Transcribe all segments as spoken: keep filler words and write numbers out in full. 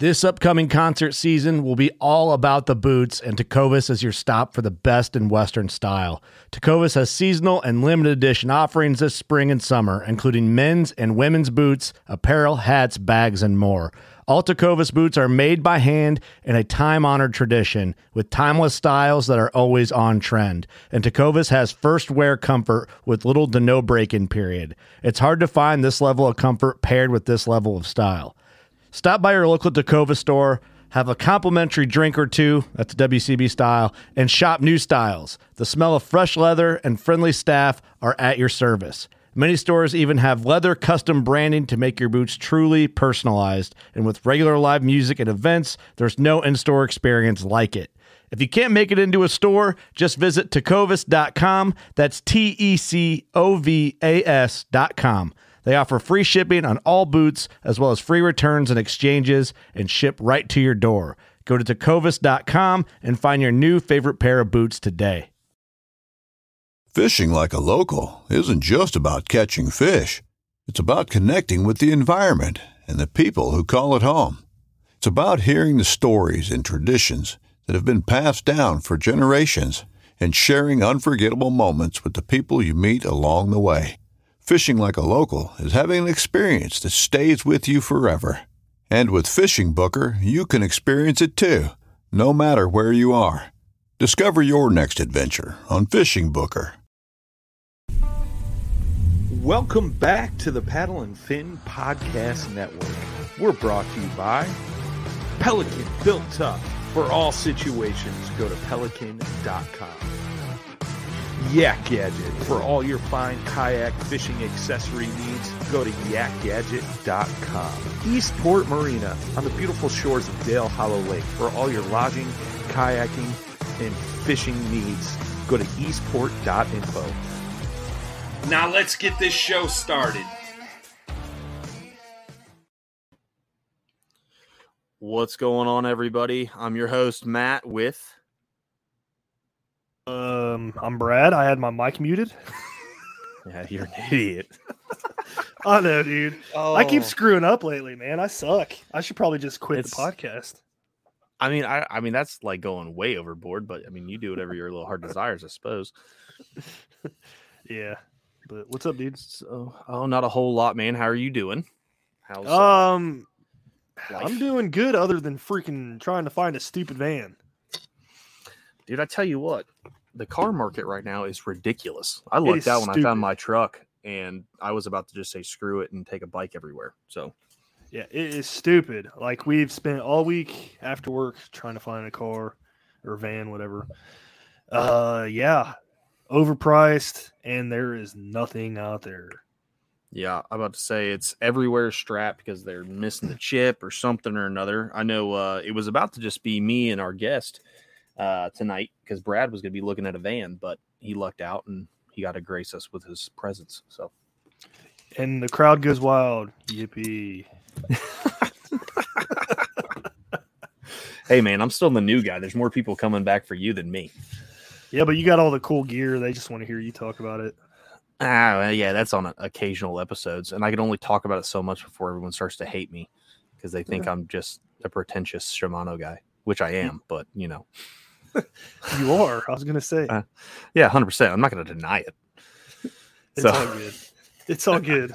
This upcoming concert season will be all about the boots, and Tecovas is your stop for the best in Western style. Tecovas has seasonal and limited edition offerings this spring and summer, including men's and women's boots, apparel, hats, bags, and more. All Tecovas boots are made by hand in a time-honored tradition with timeless styles that are always on trend. And Tecovas has first wear comfort with little to no break-in period. It's hard to find this level of comfort paired with this level of style. Stop by your local Tecovas store, have a complimentary drink or two, that's W C B style, and shop new styles. The smell of fresh leather and friendly staff are at your service. Many stores even have leather custom branding to make your boots truly personalized. And with regular live music and events, there's no in-store experience like it. If you can't make it into a store, just visit tecovas dot com. That's T E C O V A S dot com. They offer free shipping on all boots, as well as free returns and exchanges, and ship right to your door. Go to tecovas dot com and find your new favorite pair of boots today. Fishing like a local isn't just about catching fish. It's about connecting with the environment and the people who call it home. It's about hearing the stories and traditions that have been passed down for generations and sharing unforgettable moments with the people you meet along the way. Fishing like a local is having an experience that stays with you forever. And with Fishing Booker, you can experience it too, no matter where you are. Discover your next adventure on Fishing Booker. Welcome back to the Paddle and Fin Podcast Network. We're brought to you by Pelican, built tough for all situations. Go to pelican dot com. Yak Gadget, for all your fine kayak fishing accessory needs, go to yak gadget dot com. Eastport Marina, on the beautiful shores of Dale Hollow Lake, for all your lodging, kayaking, and fishing needs, go to eastport dot info. Now let's get this show started. What's going on, everybody? I'm your host, Matt, with... Um, I'm Brad. I had my mic muted. Yeah, you're an idiot. I know, dude. Oh. I keep screwing up lately, man. I suck. I should probably just quit It's- the podcast. I mean, I, I mean that's like going way overboard, but I mean, you do whatever your little heart desires, I suppose. Yeah. But what's up, dude? So, oh, not a whole lot, man. How are you doing? How's uh, Um, life? I'm doing good, other than freaking trying to find a stupid van. Dude, I tell you what, the car market right now is ridiculous. I It looked is out when stupid. I found my truck, and I was about to just say screw it and take a bike everywhere. So, Yeah, it is stupid. Like, we've spent all week after work trying to find a car or van, whatever. Uh, yeah, overpriced, and there is nothing out there. yeah, I'm about to say it's everywhere strapped because they're missing the chip or something or another. I know uh, it was about to just be me and our guest uh, tonight because Brad was going to be looking at a van, but he lucked out and he got to grace us with his presence. So, And the crowd goes wild. Yippee. hey, man, I'm still the new guy. There's more people coming back for you than me. Yeah, but you got all the cool gear. They just want to hear you talk about it. Ah, well, yeah, that's on occasional episodes, and I can only talk about it so much before everyone starts to hate me because they think Yeah. I'm just a pretentious Shimano guy, which I am. But you know, You are. I was going to say. Uh, yeah, one hundred percent. I'm not going to deny it. It's So- all good. It's all good.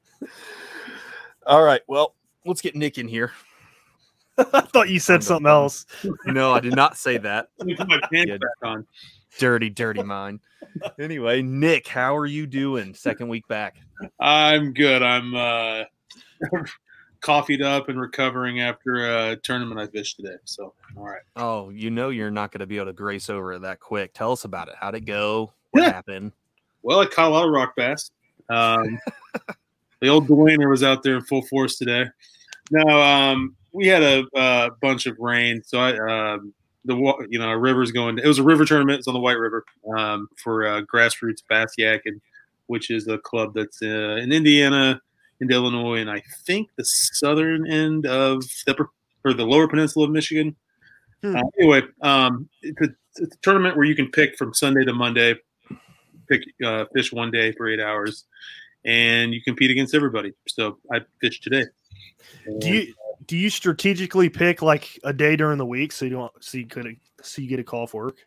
All right, well, let's get Nick in here. I thought you said something else. No, I did not say that. Let me put my pants Yeah. back on. Dirty, dirty mind. Anyway, Nick, how are you doing? Second week back. I'm good. I'm uh, coffeeed up and recovering after a tournament I fished today. So, all right. Oh, you know you're not going to be able to grace over it that quick. Tell us about it. How'd it go? What Yeah. happened? Well, I caught a lot of rock bass. Um, the old Dwayner was out there in full force today. No, um, we had a uh, bunch of rain, so I um, the wa- you know river's going. It was a river tournament. It's on the White River um, for uh, Grassroots Bass Yakking, which is a club that's uh, in Indiana, in Illinois, and I think the southern end of the or the lower peninsula of Michigan. Hmm. Uh, anyway, um, it's, a, it's a tournament where you can pick from Sunday to Monday. Pick uh, fish one day for eight hours, and you compete against everybody. So I fished today. Do you do you strategically pick like a day during the week so you don't so you could so you get a call off work?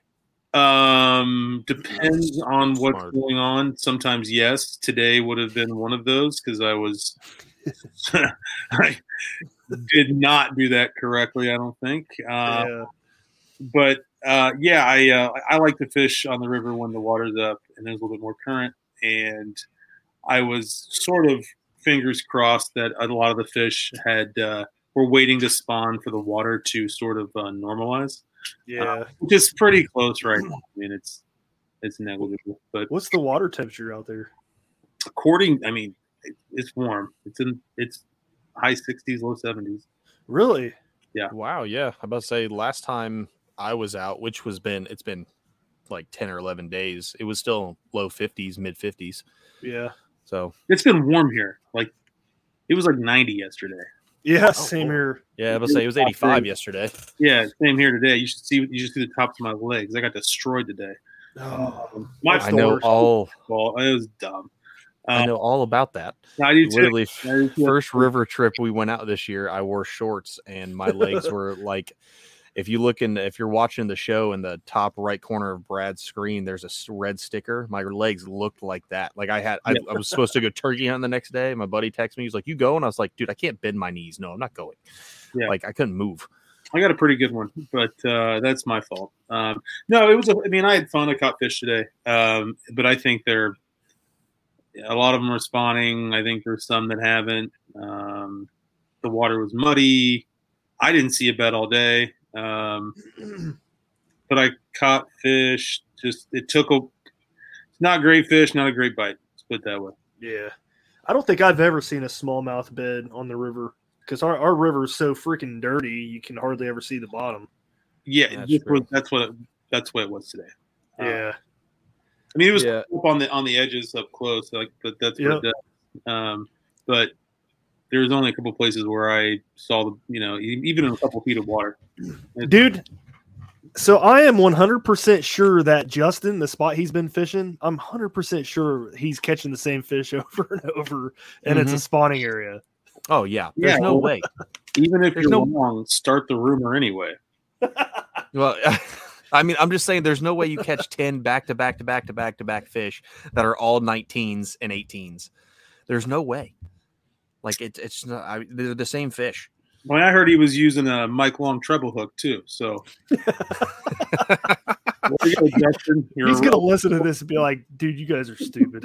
Um, depends on what's Smart. going on. Sometimes yes. Today would have been one of those because I was I did not do that correctly. I don't think. Uh, yeah. But uh, yeah, I uh, I like to fish on the river when the water's up and there's a little bit more current. And I was sort of fingers crossed that a lot of the fish had uh, were waiting to spawn for the water to sort of uh, normalize. Yeah. Uh, which is pretty close right now. I mean, it's it's negligible, but What's the water temperature out there? according, I mean, it, it's warm. It's in it's high sixties, low seventies. Really? Wow, yeah. I'm about to say last time I was out, which was been it's been like ten or eleven days, it was still low fifties, mid fifties. Yeah. So It's been warm here. Like it was like ninety yesterday. Yeah, same here. yeah, I was about to say it was eighty-five yesterday. Yeah, same here today. You should see you should see the tops of my legs. I got destroyed today. Oh, Um, my That's I the know worst. all fault. It was dumb. I Um, know all about that. I do too. Literally, I do too. first river trip we went out this year, I wore shorts and my legs were like, if you look in, if you're watching the show in the top right corner of Brad's screen, there's a s- red sticker. My legs looked like that. Like I had, I, I was supposed to go turkey hunting the next day. My buddy texted me. He's like, "You go?" And I was like, "Dude, I can't bend my knees. No, I'm not going." Yeah. Like I couldn't move. I got a pretty good one, but uh, that's my fault. Um, no, it was. A, I mean, I had fun. I caught fish today, um, but I think they're a lot of them are spawning. I think there's some that haven't. Um, the water was muddy. I didn't see a bed all day, um, but I caught fish. Just it took a. It's not great fish, not a great bite. Let's put it that way. yeah. I don't think I've ever seen a smallmouth bed on the river because our, our river is so freaking dirty you can hardly ever see the bottom. Yeah, That's this true. was, that's what it, that's what it was today. Uh, Yeah. I mean, it was Yeah. up on the on the edges up close, like but that's what Yep. it does. Um, but there was only a couple places where I saw the, you know, e- even in a couple feet of water. Dude, so I am one hundred percent sure that Justin, the spot he's been fishing, I'm one hundred percent sure he's catching the same fish over and over, and it's a spawning area. Oh yeah, there's Yeah, no well- way. Even if There's you're no- wrong, start the rumor anyway. Well, I mean, I'm just saying, there's no way you catch ten back to back to back to back to back fish that are all nineteens and eighteens. There's no way. Like it's it's not. I, they're the same fish. Well, I heard he was using a Mike Long treble hook too. So There you go, Justin. You're He's a gonna real- listen to this and be like, "Dude, you guys are stupid."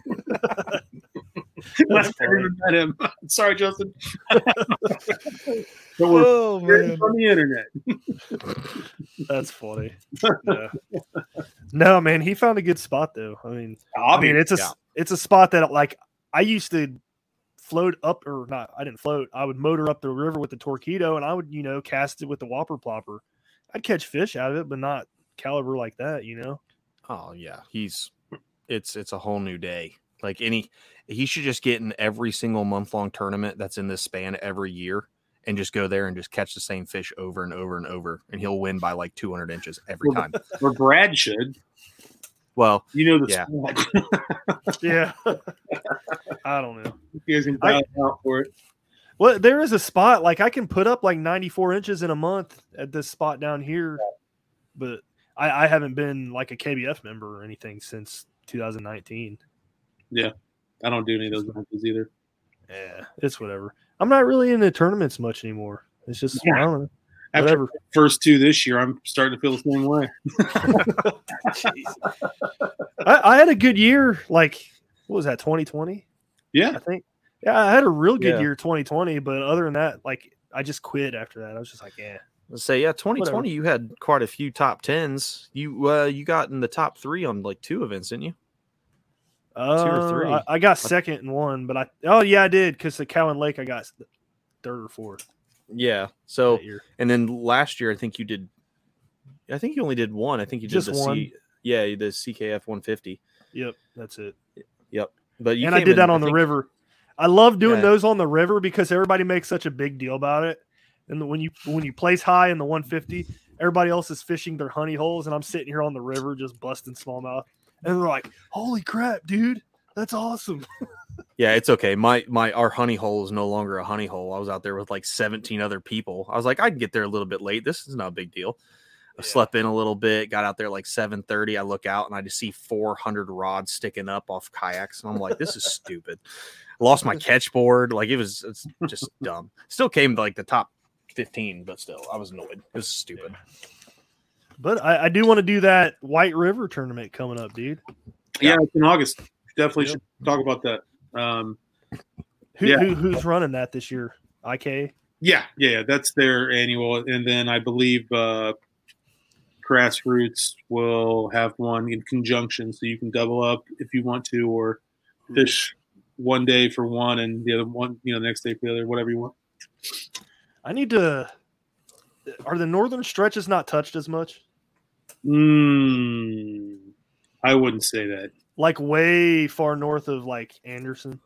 I've never even met him. Sorry, Justin. But we're Oh hearing from the internet. that's funny. Yeah. No, man, he found a good spot though. I mean, I mean, it's a yeah. it's a spot that like I used to float up or not. I didn't float. I would motor up the river with the Torpedo, and I would you know cast it with the Whopper Plopper. I'd catch fish out of it, but not caliber like that. You know. Oh yeah, he's it's it's a whole new day. Like any, he should just get in every single month long tournament that's in this span every year, and just go there and just catch the same fish over and over and over, and he'll win by like two hundred inches every time. Or Brad should. Well, You know the Yeah. spot. Yeah. I don't know. You guys can I- dial out for it. Well, there is a spot like I can put up like ninety-four inches in a month at this spot down here, but I, I haven't been like a K B F member or anything since two thousand nineteen. I don't do any of those matches either. Yeah, it's whatever. I'm not really into tournaments much anymore. It's just I don't know. After Whatever. the first two this year, I'm starting to feel the same way. Jeez. I, I had a good year. Like what was that? twenty twenty, Yeah. I think. Yeah, I had a real good Yeah. year twenty twenty, but other than that, like I just quit after that. I was just like, yeah. let's say yeah, twenty twenty. Whatever. You had quite a few top tens. You uh, you got in the top three on like two events, didn't you? Uh, three. I, I got second in one, but I oh yeah I did because the Cowan Lake I got third or fourth Yeah. So that year. and then last year I think you did. I think you only did one. I think you did Just the one. C. Yeah, the C K F one fifty. Yep, that's it. Yep. But you and I came did in, that on the think- river. I love doing Yeah. those on the river because everybody makes such a big deal about it. And when you when you place high in the one fifty, everybody else is fishing their honey holes, and I'm sitting here on the river just busting smallmouth. And they're like, "Holy crap, dude, that's awesome!" Yeah, it's okay. My my our honey hole is no longer a honey hole. I was out there with like seventeen other people. I was like, I'd get there a little bit late. This is not a big deal. I Yeah. slept in a little bit, got out there like seven thirty. I look out and I just see four hundred rods sticking up off kayaks. And I'm like, this is stupid. I lost my catch board. Like it was it's just dumb. Still came to like the top fifteen, but still, I was annoyed. It was stupid. But I, I do want to do that White River tournament coming up, dude. Yeah, it's in August. Definitely Yep. should talk about that. Um, Who, Yeah. who who's running that this year? I K. yeah, yeah, yeah, that's their annual, and then I believe uh, Grassroots will have one in conjunction, so you can double up if you want to, or fish one day for one and the other one, you know, the next day for the other, whatever you want. I need to. Are the northern stretches not touched as much? Mm, I wouldn't say that. Like way far north of like Anderson,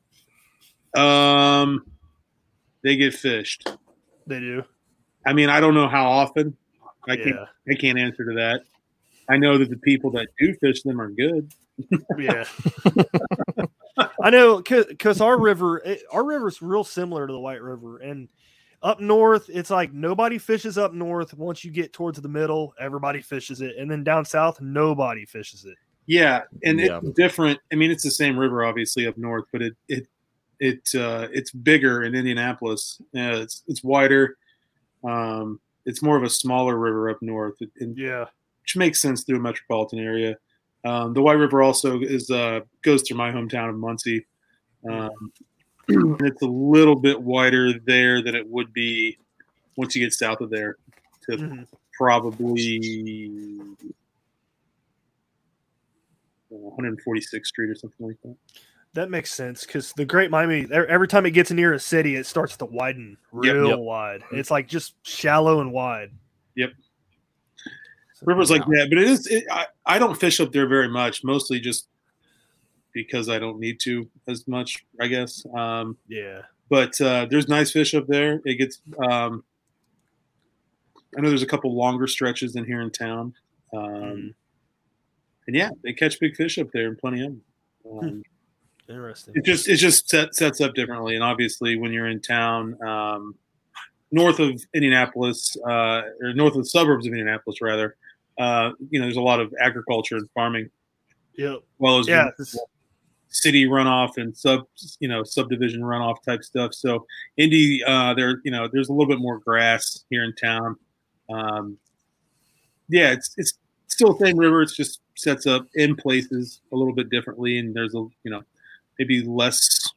Um, they get fished. they do. I mean, I don't know how often. I can't. Yeah, I can't answer to that. I know that the people that do fish them are good. yeah. I know because our river, it, our river's real similar to the White River, and up north, it's like nobody fishes up north. Once you get towards the middle, everybody fishes it, and then down south, nobody fishes it. Yeah, and Yeah. it's different. I mean, it's the same river, obviously, up north, but it it it uh, it's bigger in Indianapolis. Uh, it's it's wider. Um, it's more of a smaller river up north, and, Yeah, which makes sense through a metropolitan area. Um, the White River also is uh, goes through my hometown of Muncie. Um, it's a little bit wider there than it would be once you get south of there to Mhm. probably one forty-sixth Street or something like that. that makes sense because the Great Miami, e- every time it gets near a city, it starts to widen real Yep. wide. It's like just shallow and wide. Yep. So- Rivers like that, but it is. It, I, I don't fish up there very much, mostly just because I don't need to as much, I guess. Um, Yeah. but uh, there's nice fish up there. It gets. Um, I know there's a couple longer stretches in here in town, um, Mhm. and yeah, they catch big fish up there and plenty of them. Um, Interesting. it just it just set, sets up differently, and obviously when you're in town, um, north of Indianapolis, uh, or north of the suburbs of Indianapolis, rather, uh, you know, there's a lot of agriculture and farming, Yep. as well as Yeah. this- city runoff and sub, you know, subdivision runoff type stuff. So Indy, uh, there, you know, there's a little bit more grass here in town. Um, yeah, it's it's still the same river. It's just sets up in places a little bit differently, and there's a you know maybe less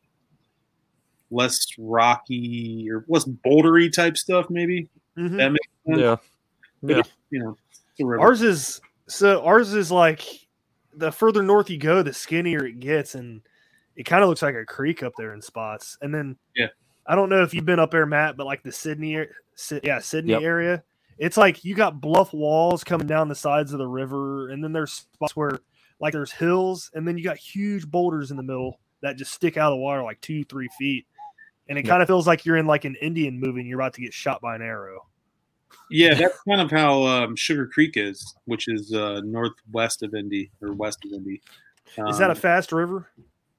less rocky or less bouldery type stuff. Maybe Mhm. that makes sense. Yeah. But Yeah. it- you know, it's a river. Ours is so ours is like the further north you go, the skinnier it gets, and it kind of looks like a creek up there in spots. And then Yeah. I don't know if you've been up there, Matt, but like the Sydney, ar- Sy- yeah, Sydney Yep. area, it's like you got bluff walls coming down the sides of the river, and then there's spots where like there's hills, and then you got huge boulders in the middle that just stick out of the water like two, three feet, and it Yep. kind of feels like you're in like an Indian movie, and you're about to get shot by an arrow. Yeah, that's kind of how um, Sugar Creek is, which is uh, northwest of Indy or west of Indy. Is that a Um, fast river?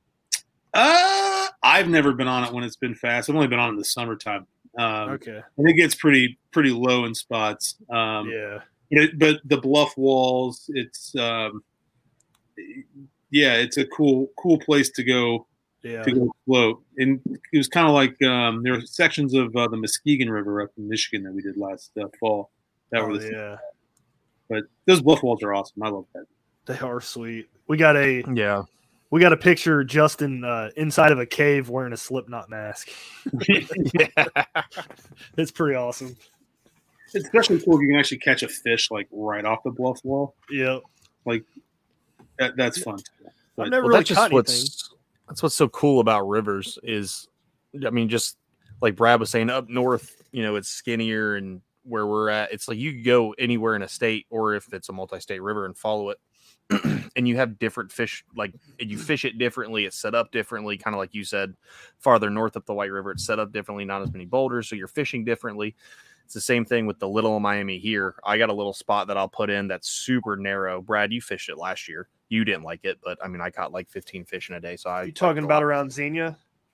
Uh, I've never been on it when it's been fast. I've only been on it in the summertime. Um, Okay. and it gets pretty pretty low in spots. Um, Yeah. but, it, but the bluff walls, it's um, yeah, it's a cool cool place to go Yeah. to go float. And it was kind of like um, there were sections of uh, the Muskegon River up in Michigan that we did last uh, fall. That Oh, were the, yeah. but those bluff walls are awesome. I love that. They are sweet. We got a Yeah. we got a picture of Justin uh, inside of a cave wearing a Slipknot mask. It's pretty awesome. It's especially cool if you can actually catch a fish like right off the bluff wall. Yep. That, that's fun. But, I've never Well, really that's caught just anything. what's that's what's so cool about rivers is, I mean, just like Brad was saying, up north, you know, it's skinnier, and where we're at, it's like you could go anywhere in a state, or if it's a multi-state river, and follow it, and you have different fish, like and you fish it differently. It's set up differently, kind of like you said. Farther north up the White River, it's set up differently, not as many boulders, so you're fishing differently. It's the same thing with the Little Miami here. I got a little spot that I'll put in that's super narrow. Brad, you fished it last year. You didn't like it, but I mean, I caught like fifteen fish in a day. So I You talking about around Xenia?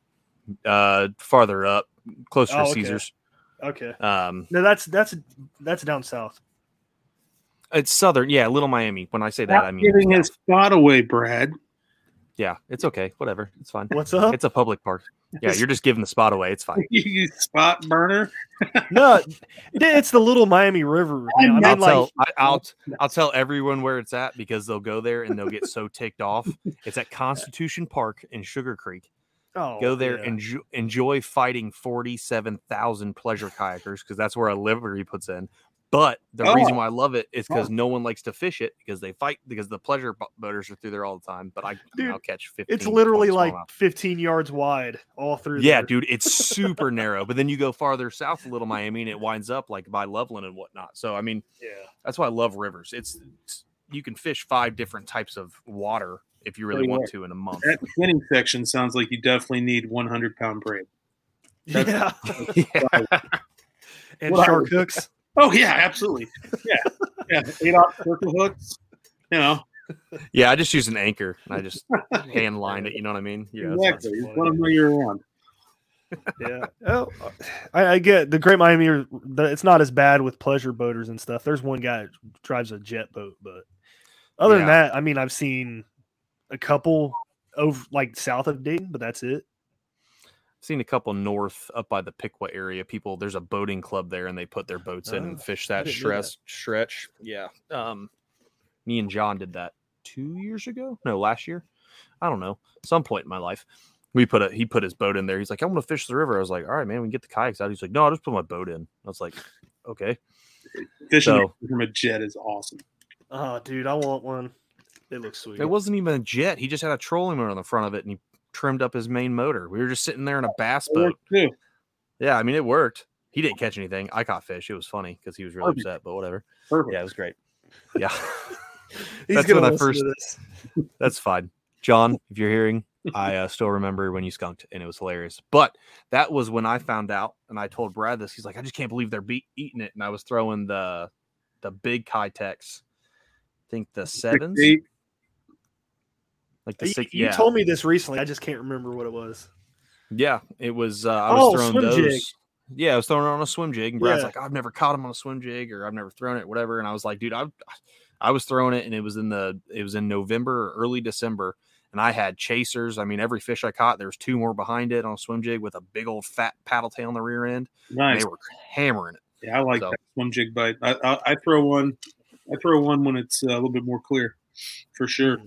uh farther up, closer Oh, to okay. Caesars. Okay. Um, No, that's that's that's down south. it's southern, yeah, Little Miami. When I say that, Stop I mean giving south. his spot away, Brad. Yeah, it's okay, whatever, it's fine. What's up? It's a public park. Yeah, you're just giving the spot away. It's fine. You spot burner. No, it's the Little Miami River. Man. I mean, I'll like, tell I, I'll I'll tell everyone where it's at because they'll go there and they'll get so ticked off. It's at Constitution Park in Sugar Creek. oh, Go there yeah. and enjoy, enjoy fighting forty-seven thousand pleasure kayakers because that's where a livery puts in. But the Oh. reason why I love it is because Oh. no one likes to fish it because they fight because the pleasure bo- boaters are through there all the time. But I, Dude, I'll catch fifteen. It's literally twenty like smallmouth. fifteen yards wide all through. Yeah, there. dude, it's super narrow. But then you go farther south, a Little Miami, and it winds up like by Loveland and whatnot. So I mean, Yeah. that's why I love rivers. It's, it's you can fish five different types of water if you really Oh, want yeah. to in a month. That beginning section sounds like you definitely need one hundred pound braid. Yeah. Yeah. And What shark are- hooks. Oh yeah, absolutely. Yeah, yeah. Eight off circle hooks. You know, Yeah, I just use an anchor and I just hand line it. You know what I mean? Yeah, that's exactly. that's You funny. want to know you're around. Yeah. Oh, I, I get the Great Miami. Are- the- It's not as bad with pleasure boaters and stuff. There's one guy that drives a jet boat, but other than Yeah. that, I mean, I've seen a couple over like south of Dayton, but that's it. seen a couple north up by the Piqua area. People, there's a boating club there, and they put their boats in Oh, and fish I that didn't know that. stretch. Stretch, yeah. Um, me and John did that two years ago. No, last year. I don't know. Some point in my life, we put a he put his boat in there. He's like, I want to fish the river. I was like, all right, man, we can get the kayaks out. He's like, no, I'll just put my boat in. I was like, okay. Fishing So- from a jet is awesome. Oh, dude, I want one. It looks sweet. It wasn't even a jet. He just had a trolling motor on the front of it, and he trimmed up his main motor. We were just sitting there in a bass It boat. works too. Yeah, I mean, it worked. He didn't catch anything. I caught fish. It was funny because he was really Perfect. upset, but whatever. Perfect. Yeah, it was great. Yeah, He's that's gonna when I listen first- to this. that's fine. John, if you're hearing, I uh, still remember when you skunked, and it was hilarious. But that was when I found out, and I told Brad this. He's like, I just can't believe they're be- eating it. And I was throwing the the big Kitex. I think the sevens, Eight. like the You, six. you yeah, told me this recently. I just can't remember what it was. yeah. It was. Uh, I was Oh, throwing swim those. jig. Yeah, I was throwing it on a swim jig, and Brad's Yeah. like, I've never caught him on a swim jig, or I've never thrown it, whatever. And I was like, dude, I, I was throwing it, and it was in the, it was in November or early December, and I had chasers. I mean, every fish I caught, there was two more behind it on a swim jig with a big old fat paddle tail on the rear end. And Nice. they were hammering it. Yeah, I like So- that swim jig bite. I, I I throw one. I throw one when it's uh, a little bit more clear, for sure.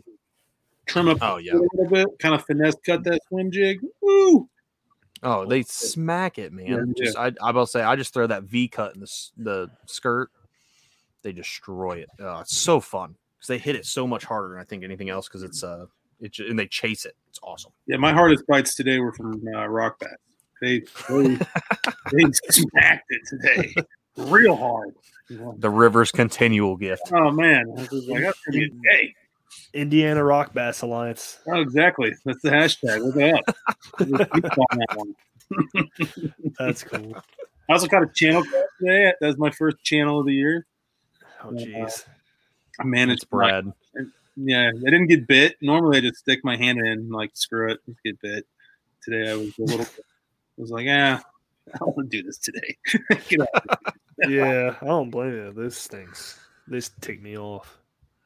Trim up Oh yeah. a little bit, kind of finesse cut that swim jig. Woo! Oh, they smack it, man. Yeah, Just I, I will say, I just throw that V cut in the s- the skirt. They destroy it. Oh, it's so fun because they hit it so much harder than I think anything else because it's uh, it ju- and they chase it. It's awesome. Yeah, my hardest bites today were from uh, rock bass. They they, they smacked it today, real hard. The river's continual gift. Oh man, I was just like, that's gonna be a day. Indiana Rock Bass Alliance. Oh, exactly. That's the hashtag. Look it up. Just keep on that one. That's cool. I also caught a channel cast today. That was my first channel of the year. Oh, jeez. I managed. It's Brad. Yeah, I didn't get bit. Normally, I just stick my hand in and like screw it, just get bit. Today, I was a little. I was like, ah, I don't want to do this today. Get out. Yeah, I don't blame you. This stinks. This ticked me off.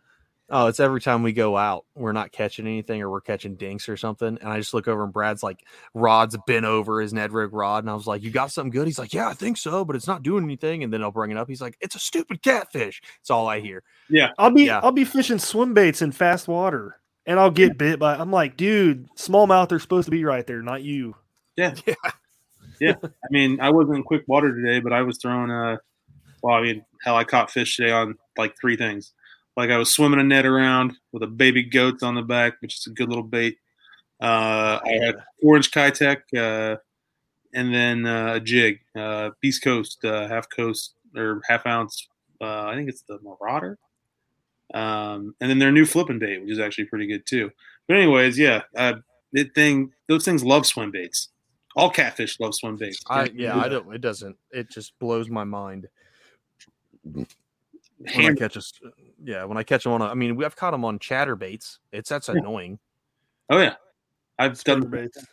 Oh, it's every time we go out, we're not catching anything or we're catching dinks or something. And I just look over and Brad's like, rod's bent over his Ned Rig rod. And I was like, you got something good? He's like, yeah, I think so, but it's not doing anything. And then I'll bring it up. He's like, it's a stupid catfish. It's all I hear. Yeah, I'll be Yeah. I'll be fishing swim baits in fast water, and I'll get bit by. I'm like, dude, smallmouth are supposed to be right there, not you. yeah, yeah. I mean, I wasn't in quick water today, but I was throwing. Uh, well, I mean, hell, I caught fish today on like three things. Like I was swimming a net around with a baby goat on the back, which is a good little bait. Uh, I had four inch Kitech, uh, and then uh, a jig, uh, Beast Coast, uh, half coast or half ounce. Uh, I think it's the Marauder. Um, and then their new flipping bait, which is actually pretty good too. But anyways, yeah, uh, that thing, those things love swim baits. All catfish love swim baits. I yeah, I don't. It doesn't. It just blows my mind. when I hammered. catch us, yeah, when I catch them on a, I mean, we I've caught them on chatterbaits. It's that's Yeah. annoying. Oh yeah, I've done, Spinnerbaits.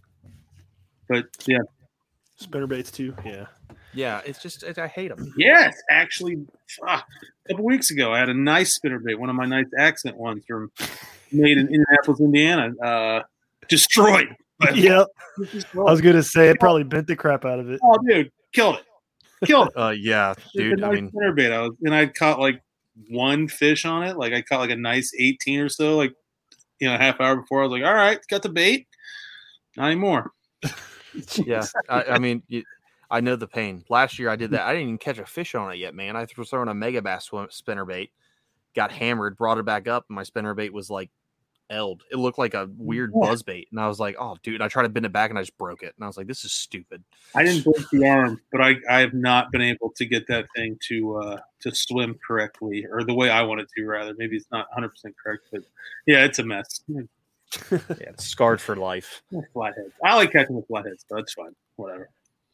but yeah, Spinnerbaits too. Yeah. Yeah, it's just it, I hate them. yes, actually, ah, a couple weeks ago, I had a nice spinnerbait, one of my nice accent ones from made in Indianapolis, Indiana, uh, destroyed. Yep. I was gonna say it probably bent the crap out of it. Oh, dude, killed it, killed it. Uh, yeah, dude. It's a I nice mean, spinnerbait. I was, and I caught like one fish on it. Like I caught like a nice eighteen or so. Like you know, a half hour before, I was like, all right, got the bait. Not anymore. yeah. I, I mean, you, I know the pain. Last year I did that. I didn't even catch a fish on it yet, man. I was throwing a mega bass swim, spinnerbait, got hammered, brought it back up, and my spinnerbait was like L'd. It looked like a weird Yeah. buzz bait, and I was like, "Oh, dude!" And I tried to bend it back, and I just broke it. And I was like, "This is stupid." I didn't break the arm, but I, I have not been able to get that thing to uh, to swim correctly, or the way I want it to. Rather, maybe it's not one hundred percent correct, but yeah, it's a mess. Yeah, it's scarred for life. Flatheads. I like catching with flatheads, so that's fine. Whatever.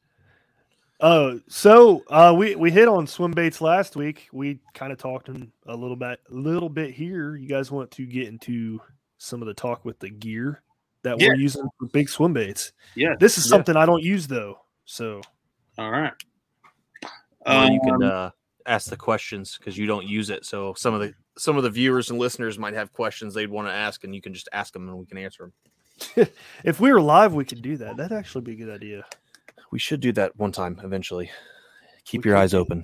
Uh, so uh, we we hit on swim baits last week. We kind of talked in a little bit, little bit here. You guys want to get into some of the talk with the gear that Yeah. we're using for big swim baits? Yeah. This is Yeah. something I don't use though. So All right. Or you can Um, uh, ask the questions because you don't use it. So some of the some of the viewers and listeners might have questions they'd want to ask, and you can just ask them, and we can answer them. if we were live, we could do that. That'd actually be a good idea. We should do that one time eventually. Keep We your could eyes do. open.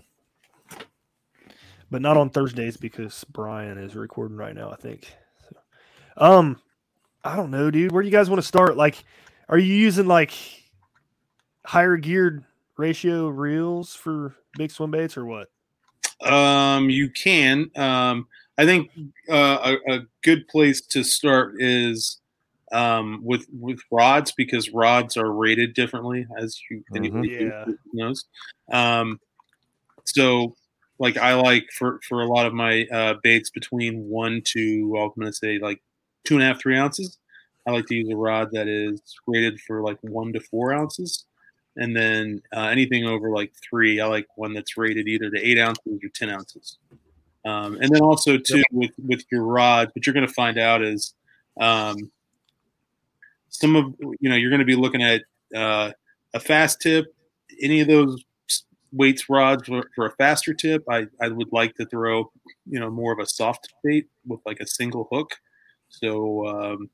But not on Thursdays because Brian is recording right now, I think. So, um, I don't know, dude. Where do you guys want to start? Like, are you using like higher geared ratio reels for big swim baits or what? Um, you can. Um, I think uh, a, a good place to start is um, with with rods because rods are rated differently, as you Mhm. anybody Yeah. who knows. Um, so, like I like for for a lot of my uh, baits between one to I'm going to say like two and a half three ounces. I like to use a rod that is rated for like one to four ounces. And then uh, anything over like three, I like one that's rated either to eight ounces or ten ounces. Um, and then also too with with your rods, what you're going to find out is um, some of you know you're going to be looking at uh, a fast tip. Any of those weights rods for, for a faster tip, I I would like to throw you know more of a soft bait with like a single hook. So. Um,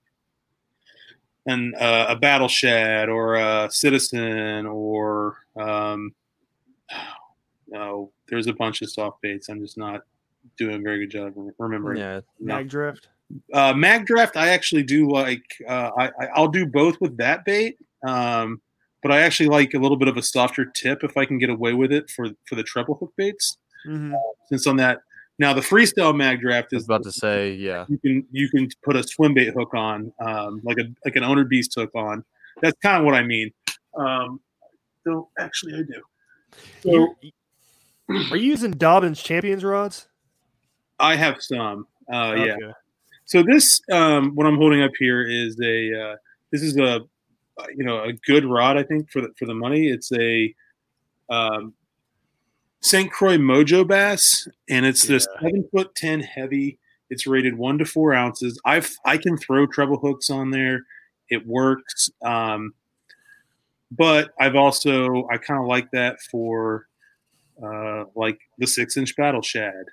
and uh, a battle shad or a citizen or um, no, there's a bunch of soft baits. I'm just not doing a very good job of remembering. Yeah, No. Mag drift. Uh, mag draft, I actually do like. Uh, I, I I'll do both with that bait, um, but I actually like a little bit of a softer tip if I can get away with it for for the treble hook baits. Mm-hmm. Since on that now the freestyle mag draft I was is about to say, yeah. you can you can put a swim bait hook on, um, like a like an owner beast hook on. That's kind of what I mean. Um, so actually, I do. So Are you using Dobbins Champions rods? I have some. Uh, yeah. Okay. So this, um, what I'm holding up here is a. Uh, this is a, you know, a good rod. I think for the for the money, it's a. Um, Saint Croix Mojo Bass, and it's this Yeah. seven foot ten heavy. It's rated one to four ounces. I've I can throw treble hooks on there. It works. Um, but I've also I kind of like that for uh, like the six inch battle shad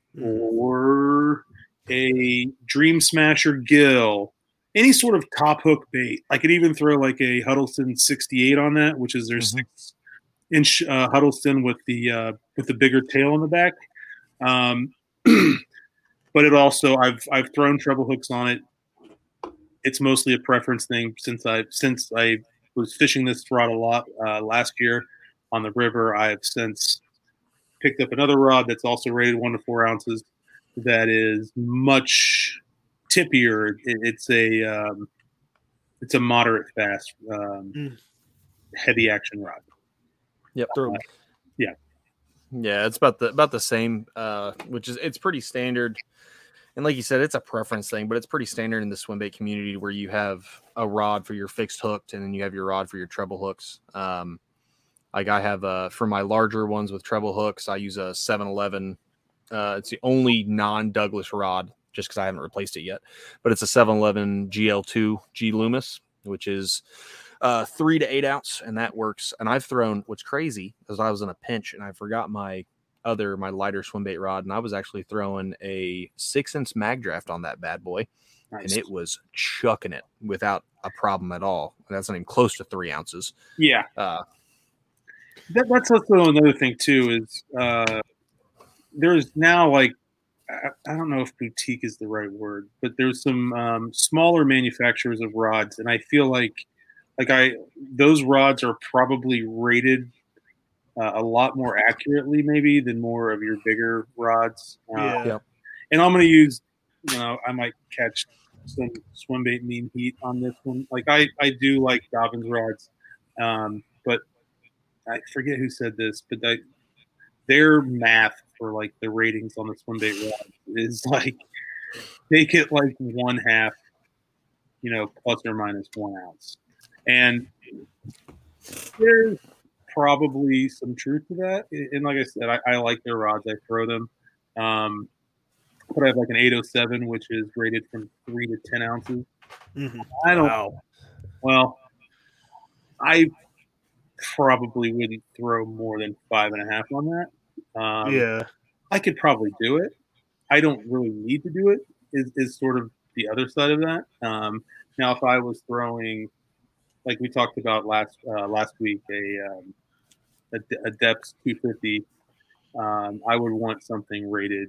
or a Dream Smasher gill. Any sort of top hook bait. I could even throw like a Huddleston sixty-eight on that, which is their Mhm. six inch uh, Huddleston with the uh, with the bigger tail on the back. Um, but it also I've I've thrown treble hooks on it. It's mostly a preference thing since I since I was fishing this rod a lot uh, last year on the river. I have since picked up another rod that's also rated one to four ounces. That is much tippier. It, it's a um, it's a moderate fast um, Mm. heavy action rod. Yep. Throw- Yeah, it's about the about the same, uh, which is it's pretty standard. And like you said, it's a preference thing, but it's pretty standard in the swim bait community where you have a rod for your fixed hooked, and then you have your rod for your treble hooks. Um, like I have uh, for my larger ones with treble hooks, I use a seven eleven Uh, it's the only non-Douglas rod, just because I haven't replaced it yet. But it's a seven eleven G L two G Loomis, which is uh, three to eight ounce, and that works. And I've thrown, what's crazy is I was in a pinch and I forgot my other, my lighter swim bait rod, and I was actually throwing a six inch mag draft on that bad boy, Nice. and it was chucking it without a problem at all. That's not even close to three ounces. Yeah. Uh, That, that's also another thing too is uh, there's now like I, I don't know if boutique is the right word, but there's some um, smaller manufacturers of rods, and I feel like like I those rods are probably rated uh, a lot more accurately maybe than more of your bigger rods. Uh, Yeah. Yep. And I'm going to use, you know, I might catch some swim bait mean heat on this one. Like I, I do like Dobbins rods, um, but I forget who said this, but that their math for like the ratings on the swim bait rod is like make it like one half, you know, plus or minus one ounce. And there's probably some truth to that. And like I said, I, I like their rods. I throw them. Um, but I have like an eight oh seven, which is rated from three to ten ounces. Mhm. I don't. Wow. Well, I probably wouldn't throw more than five and a half on that. Um, Yeah. I could probably do it. I don't really need to do it. Is is sort of the other side of that. Um, now, if I was throwing, like we talked about last uh, last week, a um, a, a depth two fifty, um, I would want something rated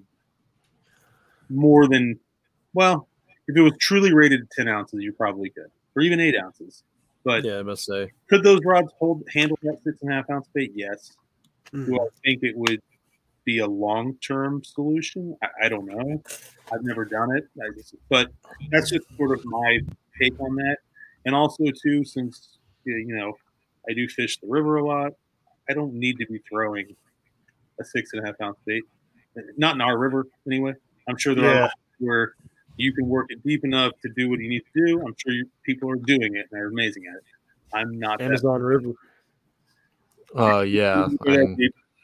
more than, well, if it was truly rated ten ounces, you probably could, or even eight ounces. But yeah, I must say. could those rods hold handle that six and a half ounce bait? Yes. Mhm. Do I think it would be a long term solution? I, I don't know. I've never done it. I just, but that's just sort of my take on that. And also too, since you know I do fish the river a lot, I don't need to be throwing a six and a half ounce bait. Not in our river anyway. I'm sure there Yeah. are where you can work it deep enough to do what you need to do. I'm sure you, people are doing it and they're amazing at it. I'm not that. Amazon River. Uh, yeah. You I'm-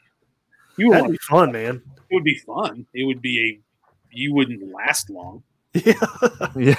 would That'd want, be fun, man. it would be fun. It would be a. You wouldn't last long. Yeah. yeah.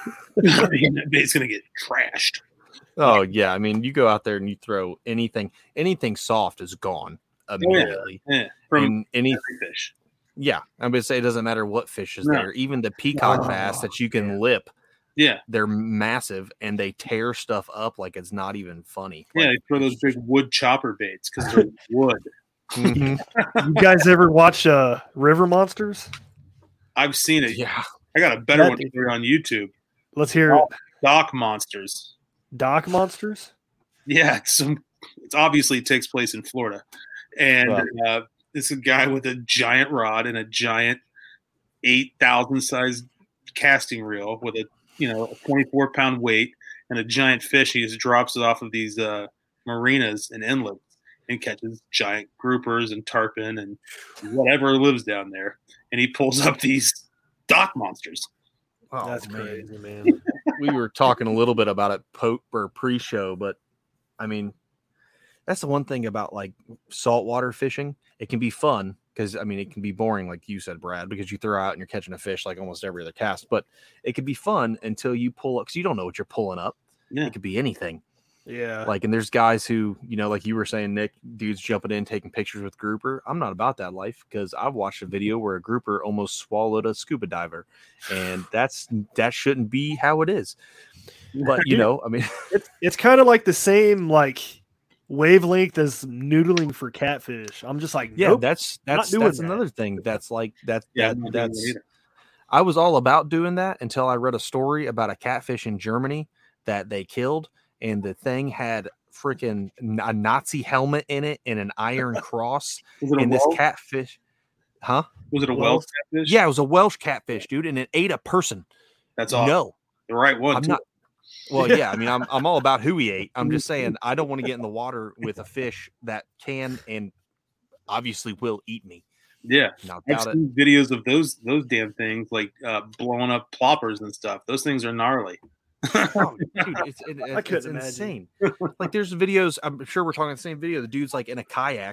I mean, that bait's gonna get trashed. Oh yeah, I mean, you go out there and you throw anything, anything soft is gone immediately. Yeah, from And any, every fish. yeah, I'm gonna say it doesn't matter what fish is No. there. Even the peacock Oh, bass that you can lip, Yeah, they're massive and they tear stuff up like it's not even funny. yeah. Like, They throw those big wood chopper baits because they're wood. mhm. You guys ever watch uh, River Monsters? I've seen it. Yeah, I got a better That- one here on YouTube. Let's hear it. Dock Monsters. Dock Monsters? Yeah, it's some. It's obviously takes place in Florida, and Wow. uh, it's a guy with a giant rod and a giant eight thousand size casting reel with a you know a twenty four pound weight and a giant fish. He just drops it off of these uh, marinas and inlets and catches giant groupers and tarpon and whatever lives down there. And he pulls up these dock monsters. oh, That's man. crazy, man. We were talking a little bit about it po- or pre-show, but I mean, that's the one thing about like saltwater fishing. It can be fun because I mean, it can be boring, like you said, Brad, because you throw out and you're catching a fish like almost every other cast. But it can be fun until you pull up because you don't know what you're pulling up. Yeah. It could be anything. Yeah. Like, and there's guys who, you know, like you were saying, Nick, dudes jumping in, taking pictures with grouper. I'm not about that life because I've watched a video where a grouper almost swallowed a scuba diver, and that's that shouldn't be how it is. But you know, I mean, It's it's kind of like the same like wavelength as noodling for catfish. I'm just like, yeah, nope. that's that's doing that's that. another thing. That's like that. Yeah, that I'm not doing that that's. either. I was all about doing that until I read a story about a catfish in Germany that they killed, and the thing had freaking a Nazi helmet in it and an iron cross. Was it a And this Welsh? catfish, huh? Was it a Welsh? Welsh catfish? Yeah, it was a Welsh catfish, dude, and it ate a person. That's awesome. No, The right one. I'm too. not. Well, yeah, I mean, I'm I'm all about who he ate. I'm just saying I don't want to get in the water with a fish that can and obviously will eat me. Yeah. Now, I've doubt it. seen videos of those those damn things like uh, blowing up ploppers and stuff. Those things are gnarly. Oh, dude, it's, it, I it's couldn't insane. imagine. Like, there's videos. I'm sure we're talking the same video. The dude's like in a kayak,